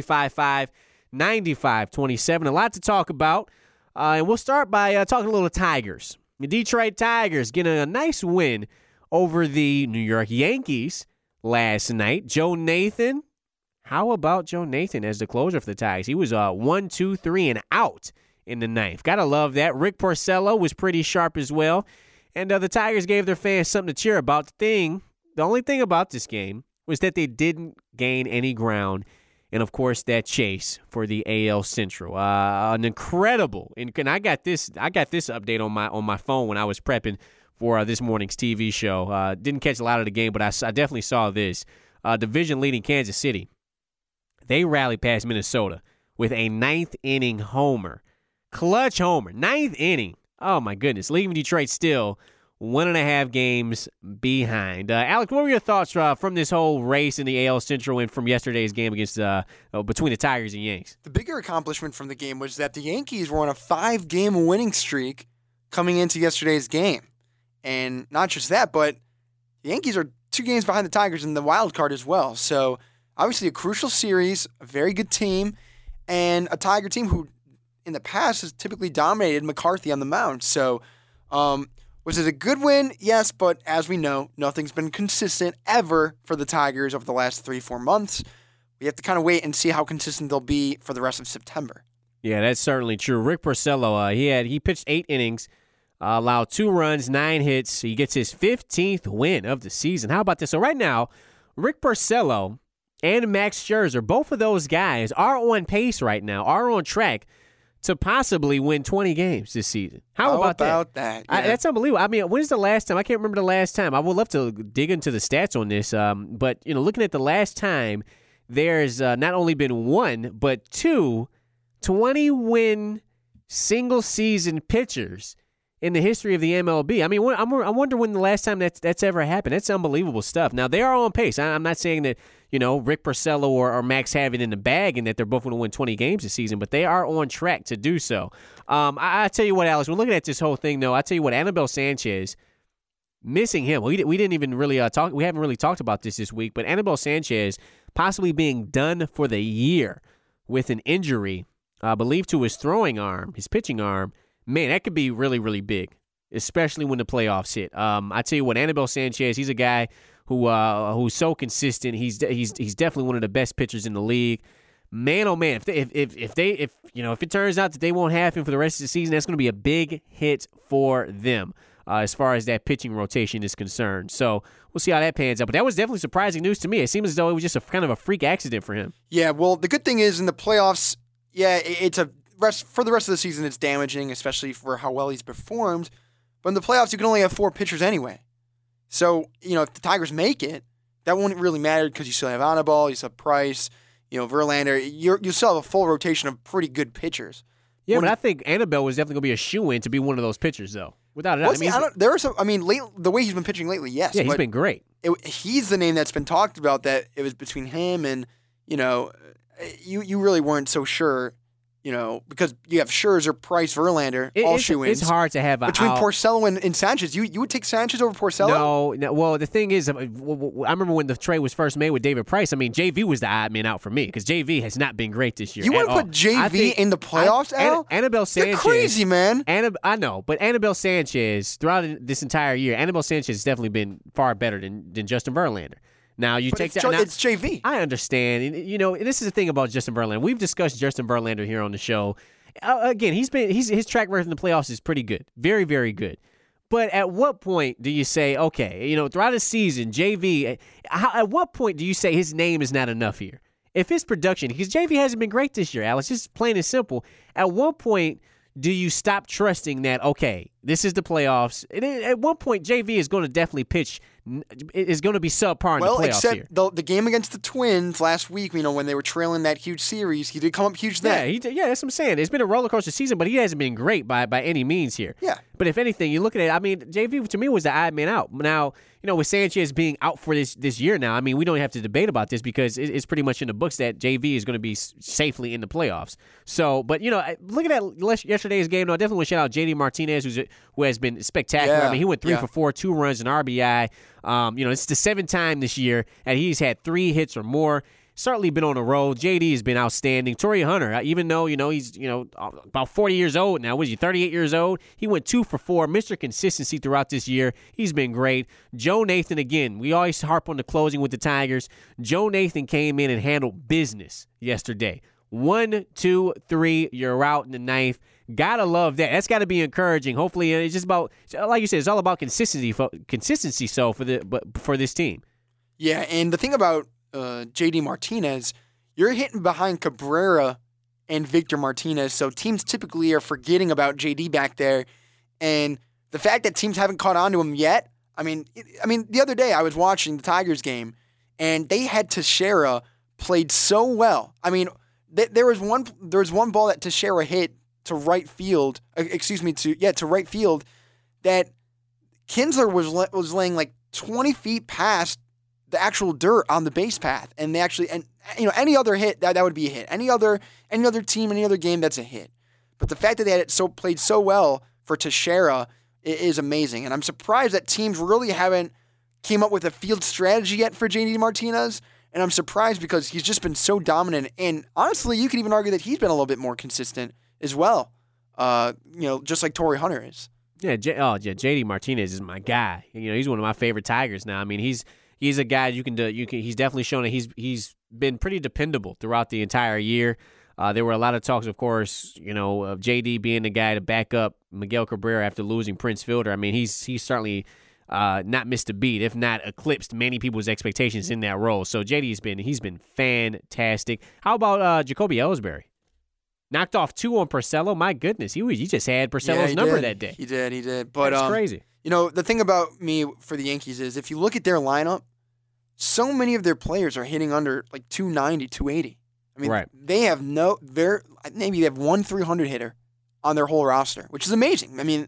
517-355-9527. A lot to talk about. And we'll start by talking a little Tigers. The Detroit Tigers getting a nice win over the New York Yankees last night. Joe Nathan, how about Joe Nathan as the closer for the Tigers? He was 1, 2, 3 and out in the ninth. Gotta love that. Rick Porcello was pretty sharp as well. And the Tigers gave their fans something to cheer about. The only thing about this game was that they didn't gain any ground. And, of course, that chase for the AL Central. An incredible, and I got this update on my phone when I was prepping for this morning's TV show. Didn't catch a lot of the game, but I definitely saw this. Division-leading Kansas City, they rallied past Minnesota with a ninth-inning homer. Clutch homer, ninth inning. Oh, my goodness. Leaving Detroit still 1.5 games behind. Alex, what were your thoughts from this whole race in the AL Central and from yesterday's game against between the Tigers and Yanks? The bigger accomplishment from the game was that the Yankees were on a 5-game winning streak coming into yesterday's game. And not just that, but the Yankees are 2 games behind the Tigers in the wild card as well. So obviously a crucial series, a very good team, and a Tiger team who in the past has typically dominated McCarthy on the mound. So was it a good win? Yes, but as we know, nothing's been consistent ever for the Tigers over the last 3-4 months. We have to kind of wait and see how consistent they'll be for the rest of September. Yeah, that's certainly true. Rick Porcello, he pitched 8 innings, allowed 2 runs, 9 hits. He gets his 15th win of the season. How about this? So right now, Rick Porcello and Max Scherzer, both of those guys are on pace right now, are on track to possibly win 20 games this season. How about that? Yeah. That's unbelievable. I mean, when's the last time? I can't remember the last time. I would love to dig into the stats on this. But, looking at the last time, there's not only been 1, but 2 20-win single-season pitchers in the history of the MLB. I mean, I wonder when the last time that's ever happened. That's unbelievable stuff. Now, they are on pace. I'm not saying that, Rick Porcello or Max have it in the bag and that they're both going to win 20 games this season, but they are on track to do so. I tell you what, Alex, we're looking at this whole thing, though. I tell you what, Anibal Sanchez, missing him. We didn't even really talk. We haven't really talked about this week, but Anibal Sanchez possibly being done for the year with an injury, believed to his throwing arm, his pitching arm. Man, that could be really, really big, especially when the playoffs hit. I tell you what, Anibal Sanchez, he's a guy who's so consistent. He's definitely one of the best pitchers in the league. Man, oh man, if it turns out that they won't have him for the rest of the season, that's going to be a big hit for them as far as that pitching rotation is concerned. So we'll see how that pans out. But that was definitely surprising news to me. It seems as though it was just a kind of a freak accident for him. Yeah, well, the good thing is in the playoffs, it's for the rest of the season, it's damaging, especially for how well he's performed. But in the playoffs, you can only have 4 pitchers anyway. So, if the Tigers make it, that won't really matter because you still have Anibal, you still have Price, Verlander. You still have a full rotation of pretty good pitchers. Yeah, but I think Anibal was definitely going to be a shoo-in to be one of those pitchers, though, without a doubt. The way he's been pitching lately, yes. Yeah, he's been great. He's the name that's been talked about, that it was between him and, you really weren't so sure. Because you have Scherzer, Price, Verlander, all shoe-ins. It's hard to have between Porcello and Sanchez. You would take Sanchez over Porcello? No. Well, the thing is, I remember when the trade was first made with David Price. I mean, JV was the odd man out for me because JV has not been great this year. You want to put JV in the playoffs, Al? Anibal Sanchez. You're crazy, man. I know, but Anibal Sanchez throughout this entire year, Anibal Sanchez has definitely been far better than Justin Verlander. Now you take that. It's JV. I understand. And, this is the thing about Justin Verlander. We've discussed Justin Verlander here on the show. Again, his track record in the playoffs is pretty good, very, very good. But at what point do you say, okay, throughout the season, JV? At what point do you say his name is not enough here? If his production, because JV hasn't been great this year, Alex, just plain and simple. At what point do you stop trusting that? Okay, this is the playoffs. At one point, JV is going to definitely pitch. Is going to be subpar in the playoffs here. Well, except the game against the Twins last week, when they were trailing that huge series, he did come up huge then. Yeah, that's what I'm saying. It's been a roller coaster season, but he hasn't been great by any means here. Yeah. But if anything, you look at it, I mean, JV to me was the odd man out. Now, with Sanchez being out for this year now, I mean, we don't have to debate about this because it's pretty much in the books that JV is going to be safely in the playoffs. So, but, looking at yesterday's game, I definitely want to shout out JD Martinez, who has been spectacular. Yeah. I mean, he went 3 for 4, 2 runs, and RBI. It's the 7th time this year that he's had 3 hits or more. Certainly been on a roll. JD has been outstanding. Torrey Hunter, even though, he's, about 40 years old now. Was he 38 years old? He went 2 for 4. Mr. Consistency throughout this year. He's been great. Joe Nathan, again, we always harp on the closing with the Tigers. Joe Nathan came in and handled business yesterday. 1, 2, 3, you're out in the 9th. Gotta love that. That's got to be encouraging. Hopefully, it's just about, like you said, it's all about consistency. So for this team. Yeah, and the thing about JD Martinez, you're hitting behind Cabrera and Victor Martinez, so teams typically are forgetting about JD back there, and the fact that teams haven't caught on to him yet. I mean, the other day I was watching the Tigers game, and they had Teixeira played so well. I mean, there was one ball that Teixeira hit to right field. To right field, that Kinsler was laying like 20 feet past the actual dirt on the base path, and any other hit that would be a hit. Any other team, any other game, that's a hit. But the fact that they had it played so well for Teixeira is amazing, and I'm surprised that teams really haven't came up with a field strategy yet for JD Martinez. And I'm surprised because he's just been so dominant, and honestly, you could even argue that he's been a little bit more consistent as well. Just like Torrey Hunter is. Yeah, JD Martinez is my guy. He's one of my favorite Tigers now. I mean, he's a guy you can he's definitely shown that he's been pretty dependable throughout the entire year. There were a lot of talks, of course, of JD being the guy to back up Miguel Cabrera after losing Prince Fielder. I mean, he's certainly not missed a beat, if not eclipsed many people's expectations in that role. So JD's been fantastic. How about Jacoby Ellsbury? Knocked off 2 on Porcello. My goodness, he just had Porcello's number that day. He did. But that's crazy. The thing about me for the Yankees is if you look at their lineup, so many of their players are hitting under like 290, 280. I mean, right. They have maybe they have one 300 hitter on their whole roster, which is amazing. I mean,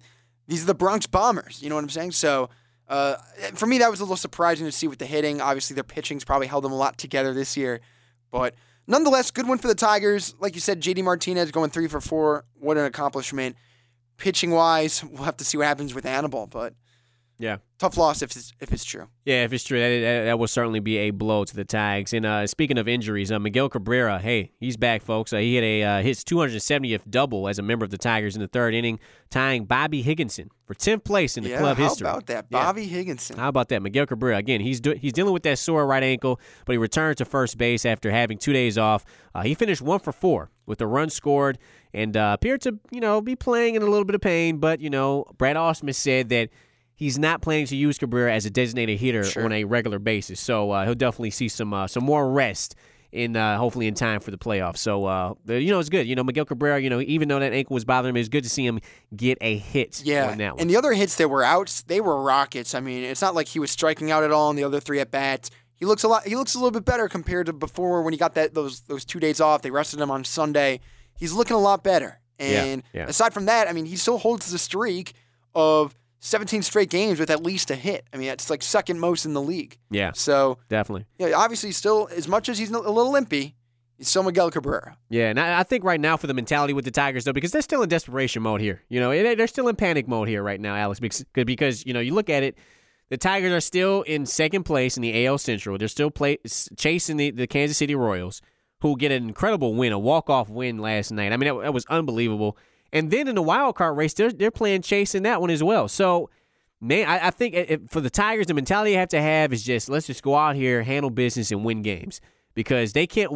these are the Bronx Bombers. You know what I'm saying? So for me, that was a little surprising to see with the hitting. Obviously, their pitching's probably held them a lot together this year. But nonetheless, good win for the Tigers. Like you said, J.D. Martinez going 3 for 4. What an accomplishment. Pitching-wise, we'll have to see what happens with Anibal, but yeah, tough loss if it's true. Yeah, if it's true, that will certainly be a blow to the Tigers. And speaking of injuries, Miguel Cabrera, hey, he's back, folks. He had his 270th double as a member of the Tigers in the third inning, tying Bobby Higginson for 10th place in the club history. How about that, Bobby Higginson? How about that, Miguel Cabrera? Again, he's dealing with that sore right ankle, but he returned to first base after having 2 days off. He finished 1 for 4 with a run scored and appeared to be playing in a little bit of pain. But Brad Ausmus said that he's not planning to use Cabrera as a designated hitter on a regular basis, so he'll definitely see some more rest in hopefully in time for the playoffs. So it's good. Miguel Cabrera, even though that ankle was bothering him, it's good to see him get a hit on that one. And the other hits that were outs, they were rockets. I mean, it's not like he was striking out at all in the other 3 at bats. He looks a little bit better compared to before when he got those 2 days off. They rested him on Sunday. He's looking a lot better. And aside from that, I mean, he still holds the streak of 17 straight games with at least a hit. I mean, it's like second most in the league. Yeah. So definitely. Yeah, obviously still, as much as he's a little limpy, he's still Miguel Cabrera. Yeah, and I think right now for the mentality with the Tigers, though, because they're still in desperation mode here. They're still in panic mode here right now, Alex, because you look at it, the Tigers are still in second place in the AL Central. They're still chasing the Kansas City Royals, who get an incredible win, a walk-off win last night. I mean, that was unbelievable. And then in the wild card race, they're playing chasing that one as well. So, man, I think for the Tigers, the mentality you have to have is just let's just go out here, handle business, and win games, because they can't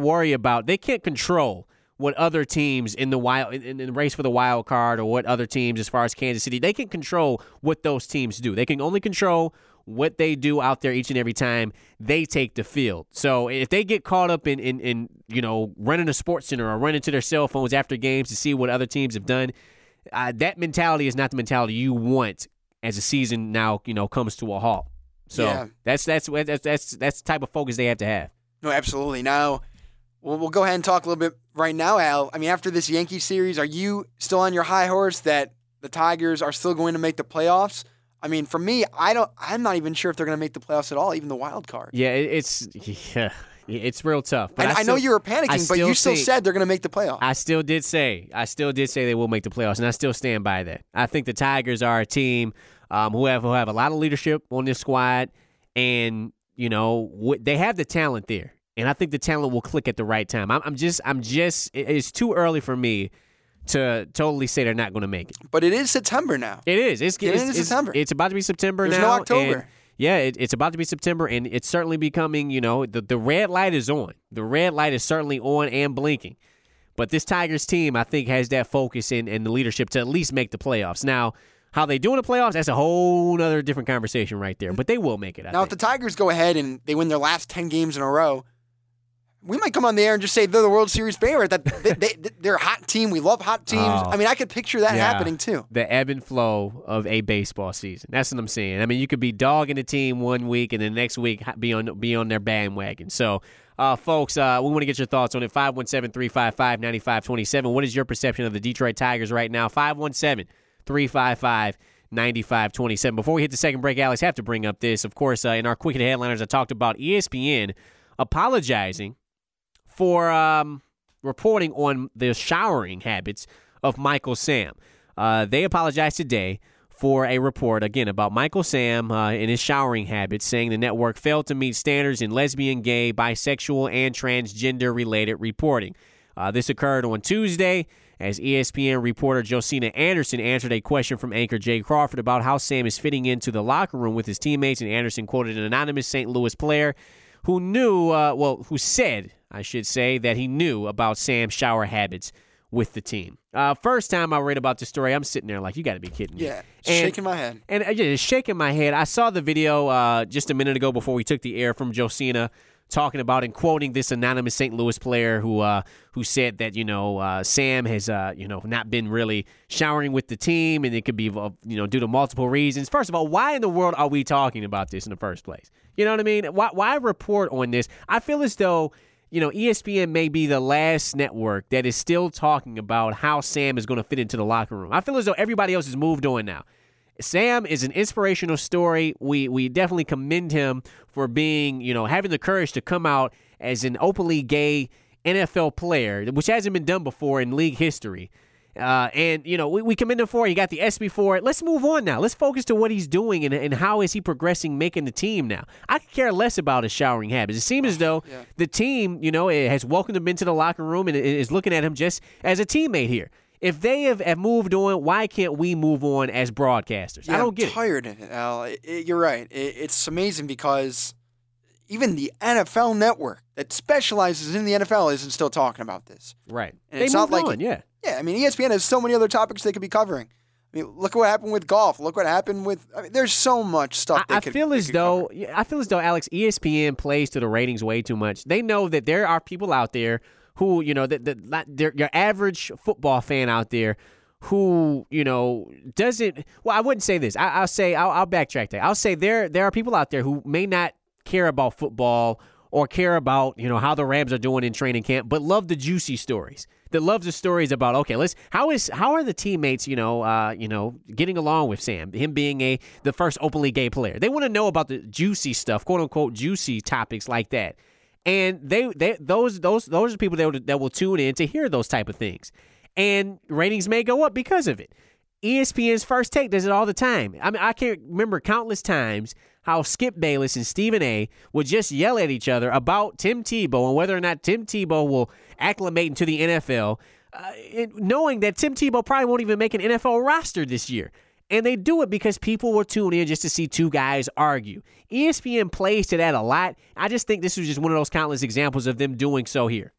control what other teams in the race for the wild card, or what other teams as far as Kansas City. They can control what those teams do. They can only control what they do out there each and every time they take the field. So if they get caught up in running a sports center or running to their cell phones after games to see what other teams have done, that mentality is not the mentality you want as the season now comes to a halt. So that's the type of focus they have to have. No, absolutely. Now we'll go ahead and talk a little bit right now, Al. I mean, after this Yankee series, are you still on your high horse that the Tigers are still going to make the playoffs? I mean, for me, I'm not even sure if they're going to make the playoffs at all, even the wild card. Yeah, it's real tough. But I know you were panicking, but you still said they're going to make the playoffs. I still did say they will make the playoffs, and I still stand by that. I think the Tigers are a team who have a lot of leadership on this squad, and they have the talent there, and I think the talent will click at the right time. It's too early for me to totally say they're not going to make it. But it is September now. It is. It's September. It's about to be September now. There's no October. It's about to be September, and it's certainly becoming, the red light is on. The red light is certainly on and blinking. But this Tigers team, I think, has that focus and the leadership to at least make the playoffs. Now, how they do in the playoffs, that's a whole other different conversation right there. But they will make it, I think. If the Tigers go ahead and they win their last 10 games in a row, we might come on the air and just say they're the World Series favorite. That they're a hot team. We love hot teams. I mean, I could picture that happening too. The ebb and flow of a baseball season. That's what I'm saying. I mean, you could be dogging the team one week and the next week be on their bandwagon. So, folks, we want to get your thoughts on it. 517-355-9527. What is your perception of the Detroit Tigers right now? 517-355-9527. Before we hit the second break, Alex, I have to bring up this. Of course, in our Quick Hit Headliners, I talked about ESPN apologizing for reporting on the showering habits of Michael Sam. They apologized today for a report, again, about Michael Sam and his showering habits, saying the network failed to meet standards in lesbian, gay, bisexual, and transgender-related reporting. This occurred on Tuesday as ESPN reporter Josina Anderson answered a question from anchor Jay Crawford about how Sam is fitting into the locker room with his teammates, and Anderson quoted an anonymous St. Louis player who said, I should say, that he knew about Sam's shower habits with the team. First time I read about the story, I'm sitting there like, you got to be kidding me. Yeah, shaking my head. And just shaking my head. I saw the video just a minute ago before we took the air from Josina talking about and quoting this anonymous St. Louis player who said that, Sam has, not been really showering with the team, and it could be, due to multiple reasons. First of all, why in the world are we talking about this in the first place? You know what I mean? Why report on this? I feel as though, ESPN may be the last network that is still talking about how Sam is going to fit into the locker room. I feel as though everybody else has moved on now. Sam is an inspirational story. We definitely commend him for being, having the courage to come out as an openly gay NFL player, which hasn't been done before in league history. We commend him for it. He got the ESPY for it. Let's move on now. Let's focus to what he's doing and how is he progressing, making the team now. I could care less about his showering habits. It seems as though the team, has welcomed him into the locker room and is looking at him just as a teammate here. If they have moved on, why can't we move on as broadcasters? Yeah, I don't get it. I'm tired of it, Al. You're right. It's amazing because even the NFL network that specializes in the NFL isn't still talking about this. Right. And they it's not moved like on, yeah. Yeah, I mean, ESPN has so many other topics they could be covering. I mean, look at what happened with golf. Look what happened with. I mean, there's so much stuff. I feel as though, Alex, ESPN plays to the ratings way too much. They know that there are people out there who, your average football fan out there who, doesn't. Well, I wouldn't say this. I'll backtrack that. I'll say there are people out there who may not care about football or care about, how the Rams are doing in training camp, but love the juicy stories. That loves the stories about, okay, how are the teammates, getting along with Sam, him being the first openly gay player. They want to know about the juicy stuff, quote unquote juicy topics like that. And those are people that will tune in to hear those type of things. And ratings may go up because of it. ESPN's First Take does it all the time. I mean, I can't remember countless times how Skip Bayless and Stephen A. would just yell at each other about Tim Tebow and whether or not Tim Tebow will acclimate into the NFL, knowing that Tim Tebow probably won't even make an NFL roster this year. And they do it because people will tune in just to see two guys argue. ESPN plays to that a lot. I just think this was just one of those countless examples of them doing so here.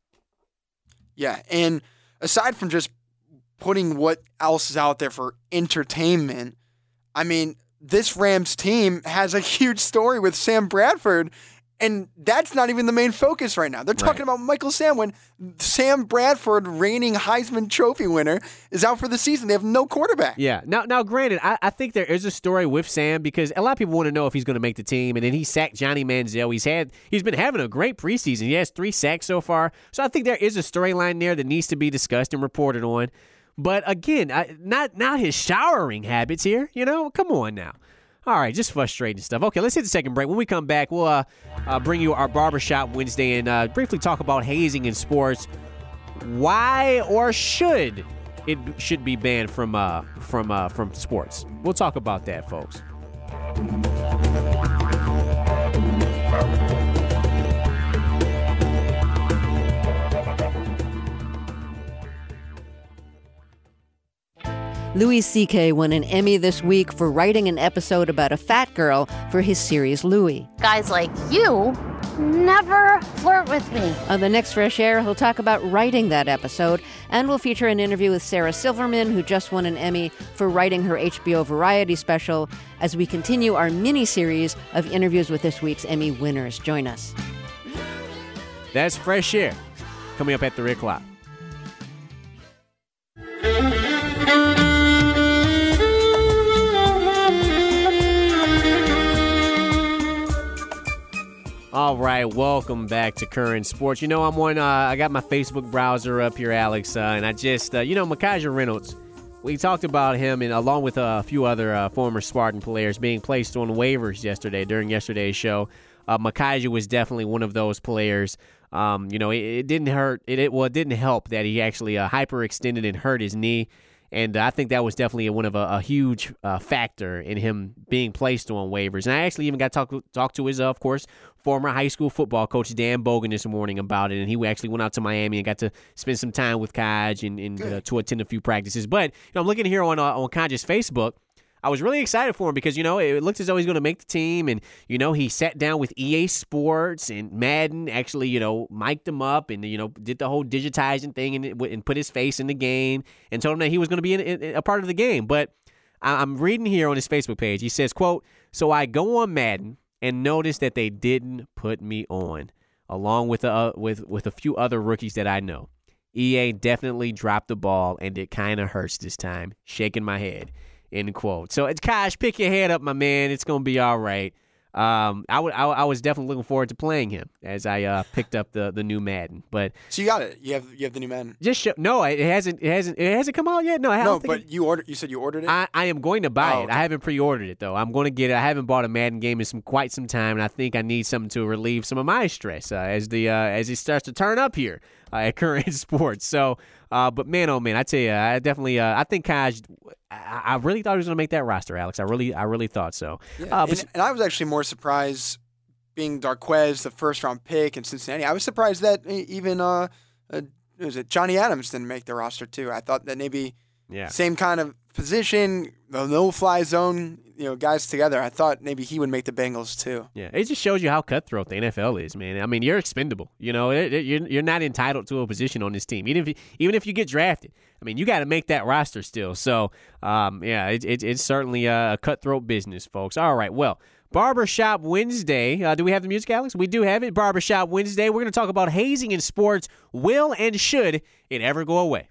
Yeah, and aside from just putting what else is out there for entertainment, I mean, this Rams team has a huge story with Sam Bradford, and that's not even the main focus right now. They're talking about Michael Sam when Sam Bradford, reigning Heisman Trophy winner, is out for the season. They have no quarterback. Yeah. Now, granted, I think there is a story with Sam because a lot of people want to know if he's going to make the team, and then he sacked Johnny Manziel. He's been having a great preseason. He has 3 sacks so far. So I think there is a storyline there that needs to be discussed and reported on. But again, not his showering habits here. Come on now. All right, just frustrating stuff. Okay, let's hit the second break. When we come back, we'll bring you our Barbershop Wednesday and briefly talk about hazing in sports. Why or should it be banned from sports? We'll talk about that, folks. Louis C.K. won an Emmy this week for writing an episode about a fat girl for his series Louis. Guys like you never flirt with me. On the next Fresh Air, he'll talk about writing that episode, and we'll feature an interview with Sarah Silverman, who just won an Emmy for writing her HBO variety special, as we continue our mini-series of interviews with this week's Emmy winners. Join us. That's Fresh Air, coming up at 3 o'clock. All right, welcome back to Current Sports. I'm on, I got my Facebook browser up here, Alex, and I just, Micaiah Reynolds, we talked about him, and along with a few other former Spartan players being placed on waivers during yesterday's show. Micaiah was definitely one of those players. It didn't hurt. It didn't help that he actually hyperextended and hurt his knee. And I think that was definitely one of a huge factor in him being placed on waivers. And I actually even got to talk to his, of course, former high school football coach, Dan Bogan, this morning about it. And he actually went out to Miami and got to spend some time with Kaj and to attend a few practices. But I'm looking here on Kaj's Facebook. I was really excited for him because, it looked as though he's going to make the team. And, he sat down with EA Sports and Madden, actually, mic'd him up and, did the whole digitizing thing and put his face in the game and told him that he was going to be a part of the game. But I'm reading here on his Facebook page. He says, quote, "So I go on Madden and notice that they didn't put me on, along with a few other rookies that I know. EA definitely dropped the ball, and it kind of hurts this time. Shaking my head." End quote. So, Kaj, pick your head up, my man. It's going to be all right. I was definitely looking forward to playing him as I picked up the new Madden. But So you got it. You have the new Madden. No, it hasn't come out yet. No, I don't think but you said you ordered it. I am going to buy it. Okay. I haven't pre-ordered it though. I'm going to get it. I haven't bought a Madden game in quite some time, and I think I need something to relieve some of my stress as it starts to turn up here at Current Sports. So, but man, oh man, I tell you, I definitely I think Kaj. I really thought he was going to make that roster, Alex. I really thought so. Yeah. And I was actually more surprised being Darquez, the first-round pick in Cincinnati. I was surprised that even Johnny Adams didn't make the roster too. I thought that maybe same kind of position, the no-fly zone, guys together. I thought maybe he would make the Bengals too. Yeah, it just shows you how cutthroat the NFL is, man. I mean, you're expendable. You're not entitled to a position on this team, even if you get drafted. I mean, you got to make that roster still. So, it's certainly a cutthroat business, folks. All right, well, Barbershop Wednesday. Do we have the music, Alex? We do have it. Barbershop Wednesday. We're going to talk about hazing in sports. Will and should it ever go away?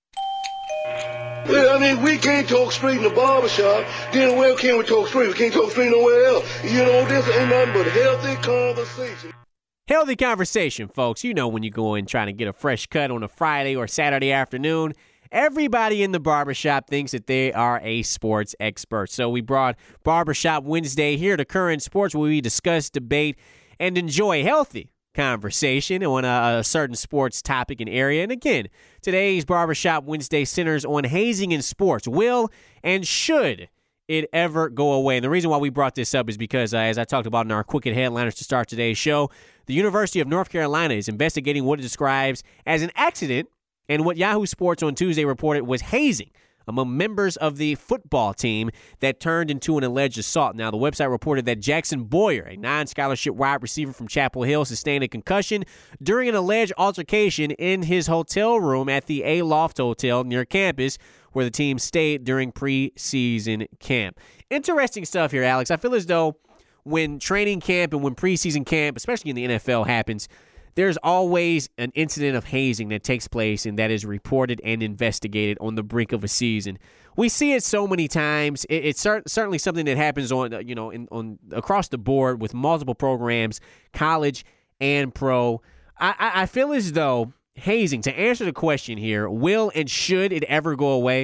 Well, I mean, we can't talk straight in the barbershop. Then where can we talk straight? We can't talk straight nowhere else. This ain't nothing but healthy conversation. Healthy conversation, folks. When you go in trying to get a fresh cut on a Friday or Saturday afternoon, everybody in the barbershop thinks that they are a sports expert. So we brought Barbershop Wednesday here to Current Sports, where we discuss, debate, and enjoy healthy conversation on a certain sports topic and area. And again, today's Barbershop Wednesday centers on hazing in sports. Will and should it ever go away? And the reason why we brought this up is because, as I talked about in our Quick Hit Headliners to start today's show, the University of North Carolina is investigating what it describes as an accident and what Yahoo Sports on Tuesday reported was hazing among members of the football team that turned into an alleged assault. Now, the website reported that Jackson Boyer, a non-scholarship wide receiver from Chapel Hill, sustained a concussion during an alleged altercation in his hotel room at the Aloft Hotel near campus, where the team stayed during preseason camp. Interesting stuff here, Alex. I feel as though when training camp and when preseason camp, especially in the NFL, happens, there's always an incident of hazing that takes place and that is reported and investigated on the brink of a season. We see it so many times. It's certainly something that happens on across the board with multiple programs, college and pro. I feel as though hazing, to answer the question here, will and should it ever go away?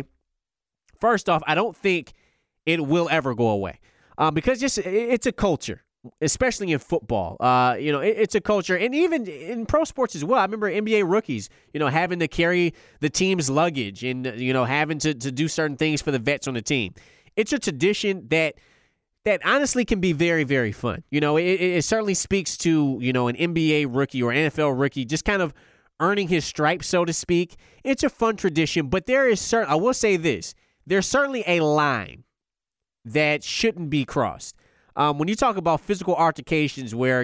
First off, I don't think it will ever go away because it's a culture. Especially in football, it's a culture, and even in pro sports as well. I remember NBA rookies, having to carry the team's luggage and, having to do certain things for the vets on the team. It's a tradition that honestly can be very, very fun. It certainly speaks to, an NBA rookie or NFL rookie just kind of earning his stripes, so to speak. It's a fun tradition, but I will say this, there's certainly a line that shouldn't be crossed. When you talk about physical altercations where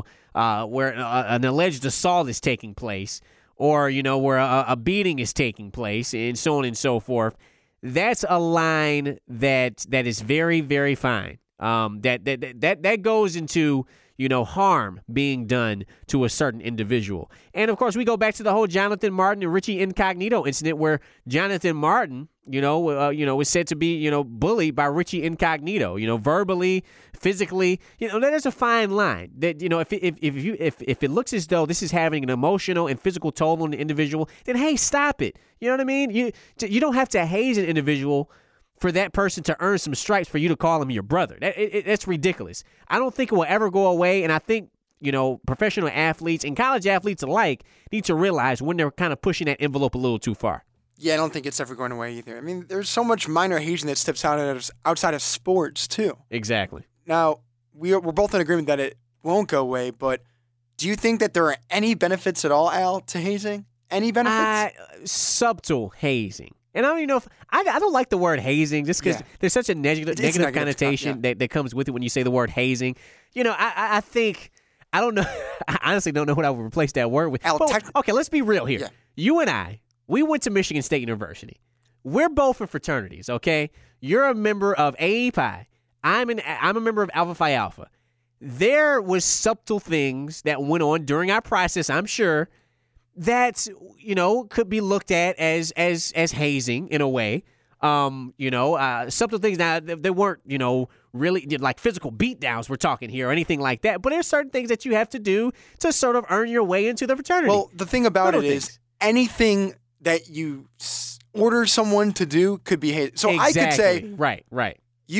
an alleged assault is taking place or, where a beating is taking place and so on and so forth, that's a line that is very, very fine. That goes into, harm being done to a certain individual. And, of course, we go back to the whole Jonathan Martin and Richie Incognito incident where Jonathan Martin, was said to be, bullied by Richie Incognito, verbally, physically. That is a fine line. That, if it looks as though this is having an emotional and physical toll on the individual, then hey, stop it. You know what I mean? You don't have to haze an individual for that person to earn some stripes for you to call him your brother. That's ridiculous. I don't think it will ever go away, and I think professional athletes and college athletes alike need to realize when they're kind of pushing that envelope a little too far. Yeah, I don't think it's ever going away either. I mean, there's so much minor hazing that steps outside of sports, too. Exactly. Now, we're both in agreement that it won't go away, but do you think that there are any benefits at all, Al, to hazing? Any benefits? Subtle hazing. And I don't even know if I don't like the word hazing just because there's such a negative connotation that comes with it when you say the word hazing. I think, I don't know. I honestly don't know what I would replace that word with. Okay, let's be real here. Yeah. You and I, we went to Michigan State University. We're both in fraternities, okay? You're a member of AE Pi. I'm a member of Alpha Phi Alpha. There was subtle things that went on during our process, I'm sure, that, could be looked at as hazing in a way. Subtle things. Now, they weren't, really like physical beatdowns we're talking here or anything like that. But there's certain things that you have to do to sort of earn your way into the fraternity. Well, the thing about it is anything that you order someone to do could be hate. So exactly. I could say, right.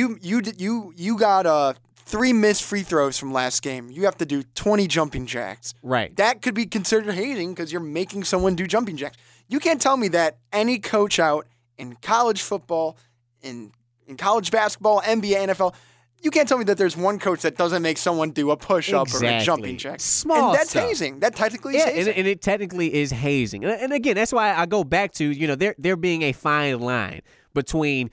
You got 3 missed free throws from last game. You have to do 20 jumping jacks. Right. That could be considered hazing because you're making someone do jumping jacks. You can't tell me that any coach out in college football, in college basketball, NBA, NFL, you can't tell me that there's one coach that doesn't make someone do a push-up or a jumping jack. Small and that's stuff. hazing. That technically is hazing. And it technically is hazing. And again, that's why I go back to, there being a fine line between,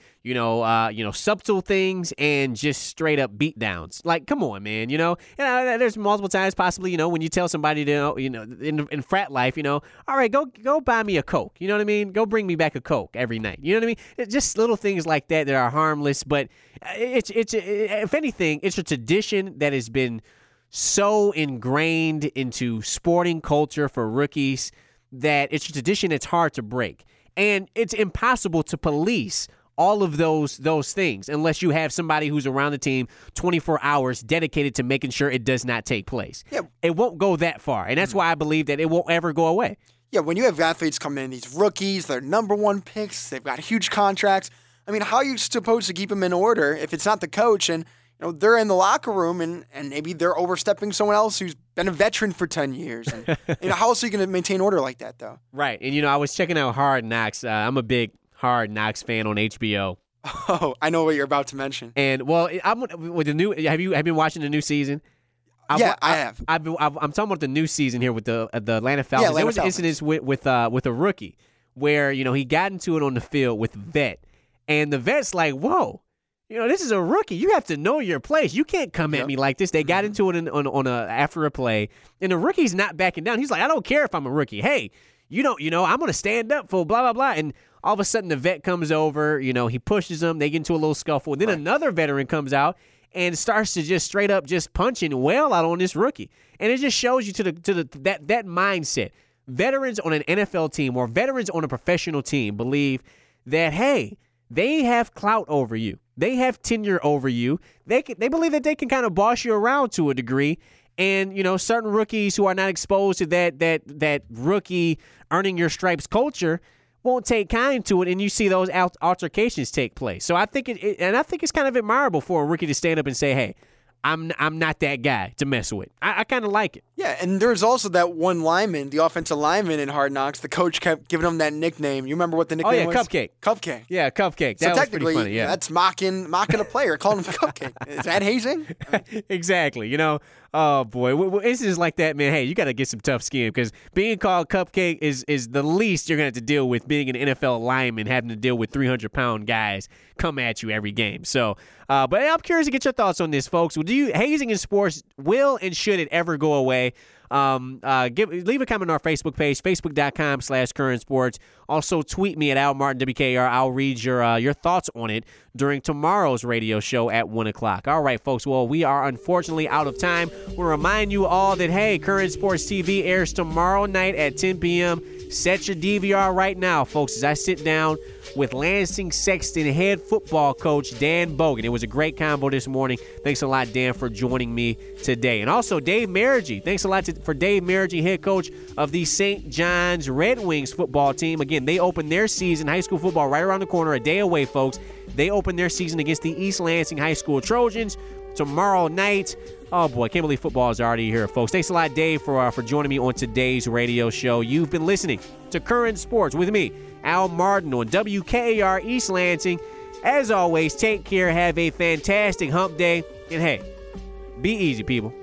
subtle things and just straight up beatdowns. Like, come on, man, And there's multiple times possibly, when you tell somebody to, in frat life, all right, go buy me a Coke. You know what I mean? Go bring me back a Coke every night. You know what I mean? It's just little things like that are harmless, but it's if anything, it's a tradition that has been so ingrained into sporting culture for rookies that it's a tradition that's hard to break. And it's impossible to police all of those things unless you have somebody who's around the team 24 hours dedicated to making sure it does not take place. Yeah. It won't go that far, and that's why I believe that it won't ever go away. Yeah, when you have athletes come in, these rookies, they're number 1 picks, they've got huge contracts. I mean, how are you supposed to keep them in order if it's not the coach and they're in the locker room and maybe they're overstepping someone else who's been a veteran for 10 years. And, how else are you going to maintain order like that, though? Right. And, I was checking out Hard Knocks. I'm a big Hard Knocks fan on HBO. Oh, I know what you're about to mention. And, well, I'm with the new – have you been watching the new season? I have. I'm talking about the new season here with the Atlanta Falcons. Yeah, there was an incident with a rookie where, he got into it on the field with the vet. And the vet's like, whoa. This is a rookie. You have to know your place. You can't come at me like this. They got into it after a play, and the rookie's not backing down. He's like, I don't care if I'm a rookie. Hey, I'm going to stand up for blah, blah, blah. And all of a sudden the vet comes over. He pushes him. They get into a little scuffle. And then another veteran comes out and starts to just straight up just punching well out on this rookie. And it just shows you that mindset. Veterans on an NFL team or veterans on a professional team believe that, hey, they have clout over you. They have tenure over you. They believe that they can kind of boss you around to a degree. And, certain rookies who are not exposed to that rookie earning your stripes culture won't take kind to it, and you see those altercations take place. So I think it's kind of admirable for a rookie to stand up and say, hey, I'm not that guy to mess with. I kind of like it. Yeah, and there's also that one lineman, the offensive lineman in Hard Knocks. The coach kept giving him that nickname. You remember what the nickname was? Cupcake. Cupcake. Yeah, Cupcake. So that was technically, pretty funny, yeah. That's mocking a player, calling him Cupcake. Is that hazing? Exactly. Oh boy, instances like that, man. Hey, you got to get some tough skin because being called Cupcake is the least you're gonna have to deal with being an NFL lineman, having to deal with 300-pound guys come at you every game. So, but I'm curious to get your thoughts on this, folks. Hazing in sports, will and should it ever go away? Leave a comment on our Facebook page, facebook.com/current sports. Also, tweet me at Al Martin WKR. I'll read your thoughts on it during tomorrow's radio show at 1 o'clock. All right, folks. Well, we are unfortunately out of time. We'll remind you all that, hey, Current Sports TV airs tomorrow night at 10 p.m. Set your DVR right now, folks, as I sit down with Lansing Sexton head football coach Dan Bogan. It was a great combo this morning. Thanks a lot, Dan, for joining me today. And also, Dave Marigee. Thanks a lot for Dave Marigee, head coach of the St. John's Red Wings football team. Again, they open their season, high school football, right around the corner, a day away, folks. They open their season against the East Lansing High School Trojans tomorrow night. Oh, boy, I can't believe football is already here, folks. Thanks a lot, Dave, for joining me on today's radio show. You've been listening to Current Sports with me, Al Martin, on WKAR East Lansing. As always, take care, have a fantastic hump day, and hey, be easy, people.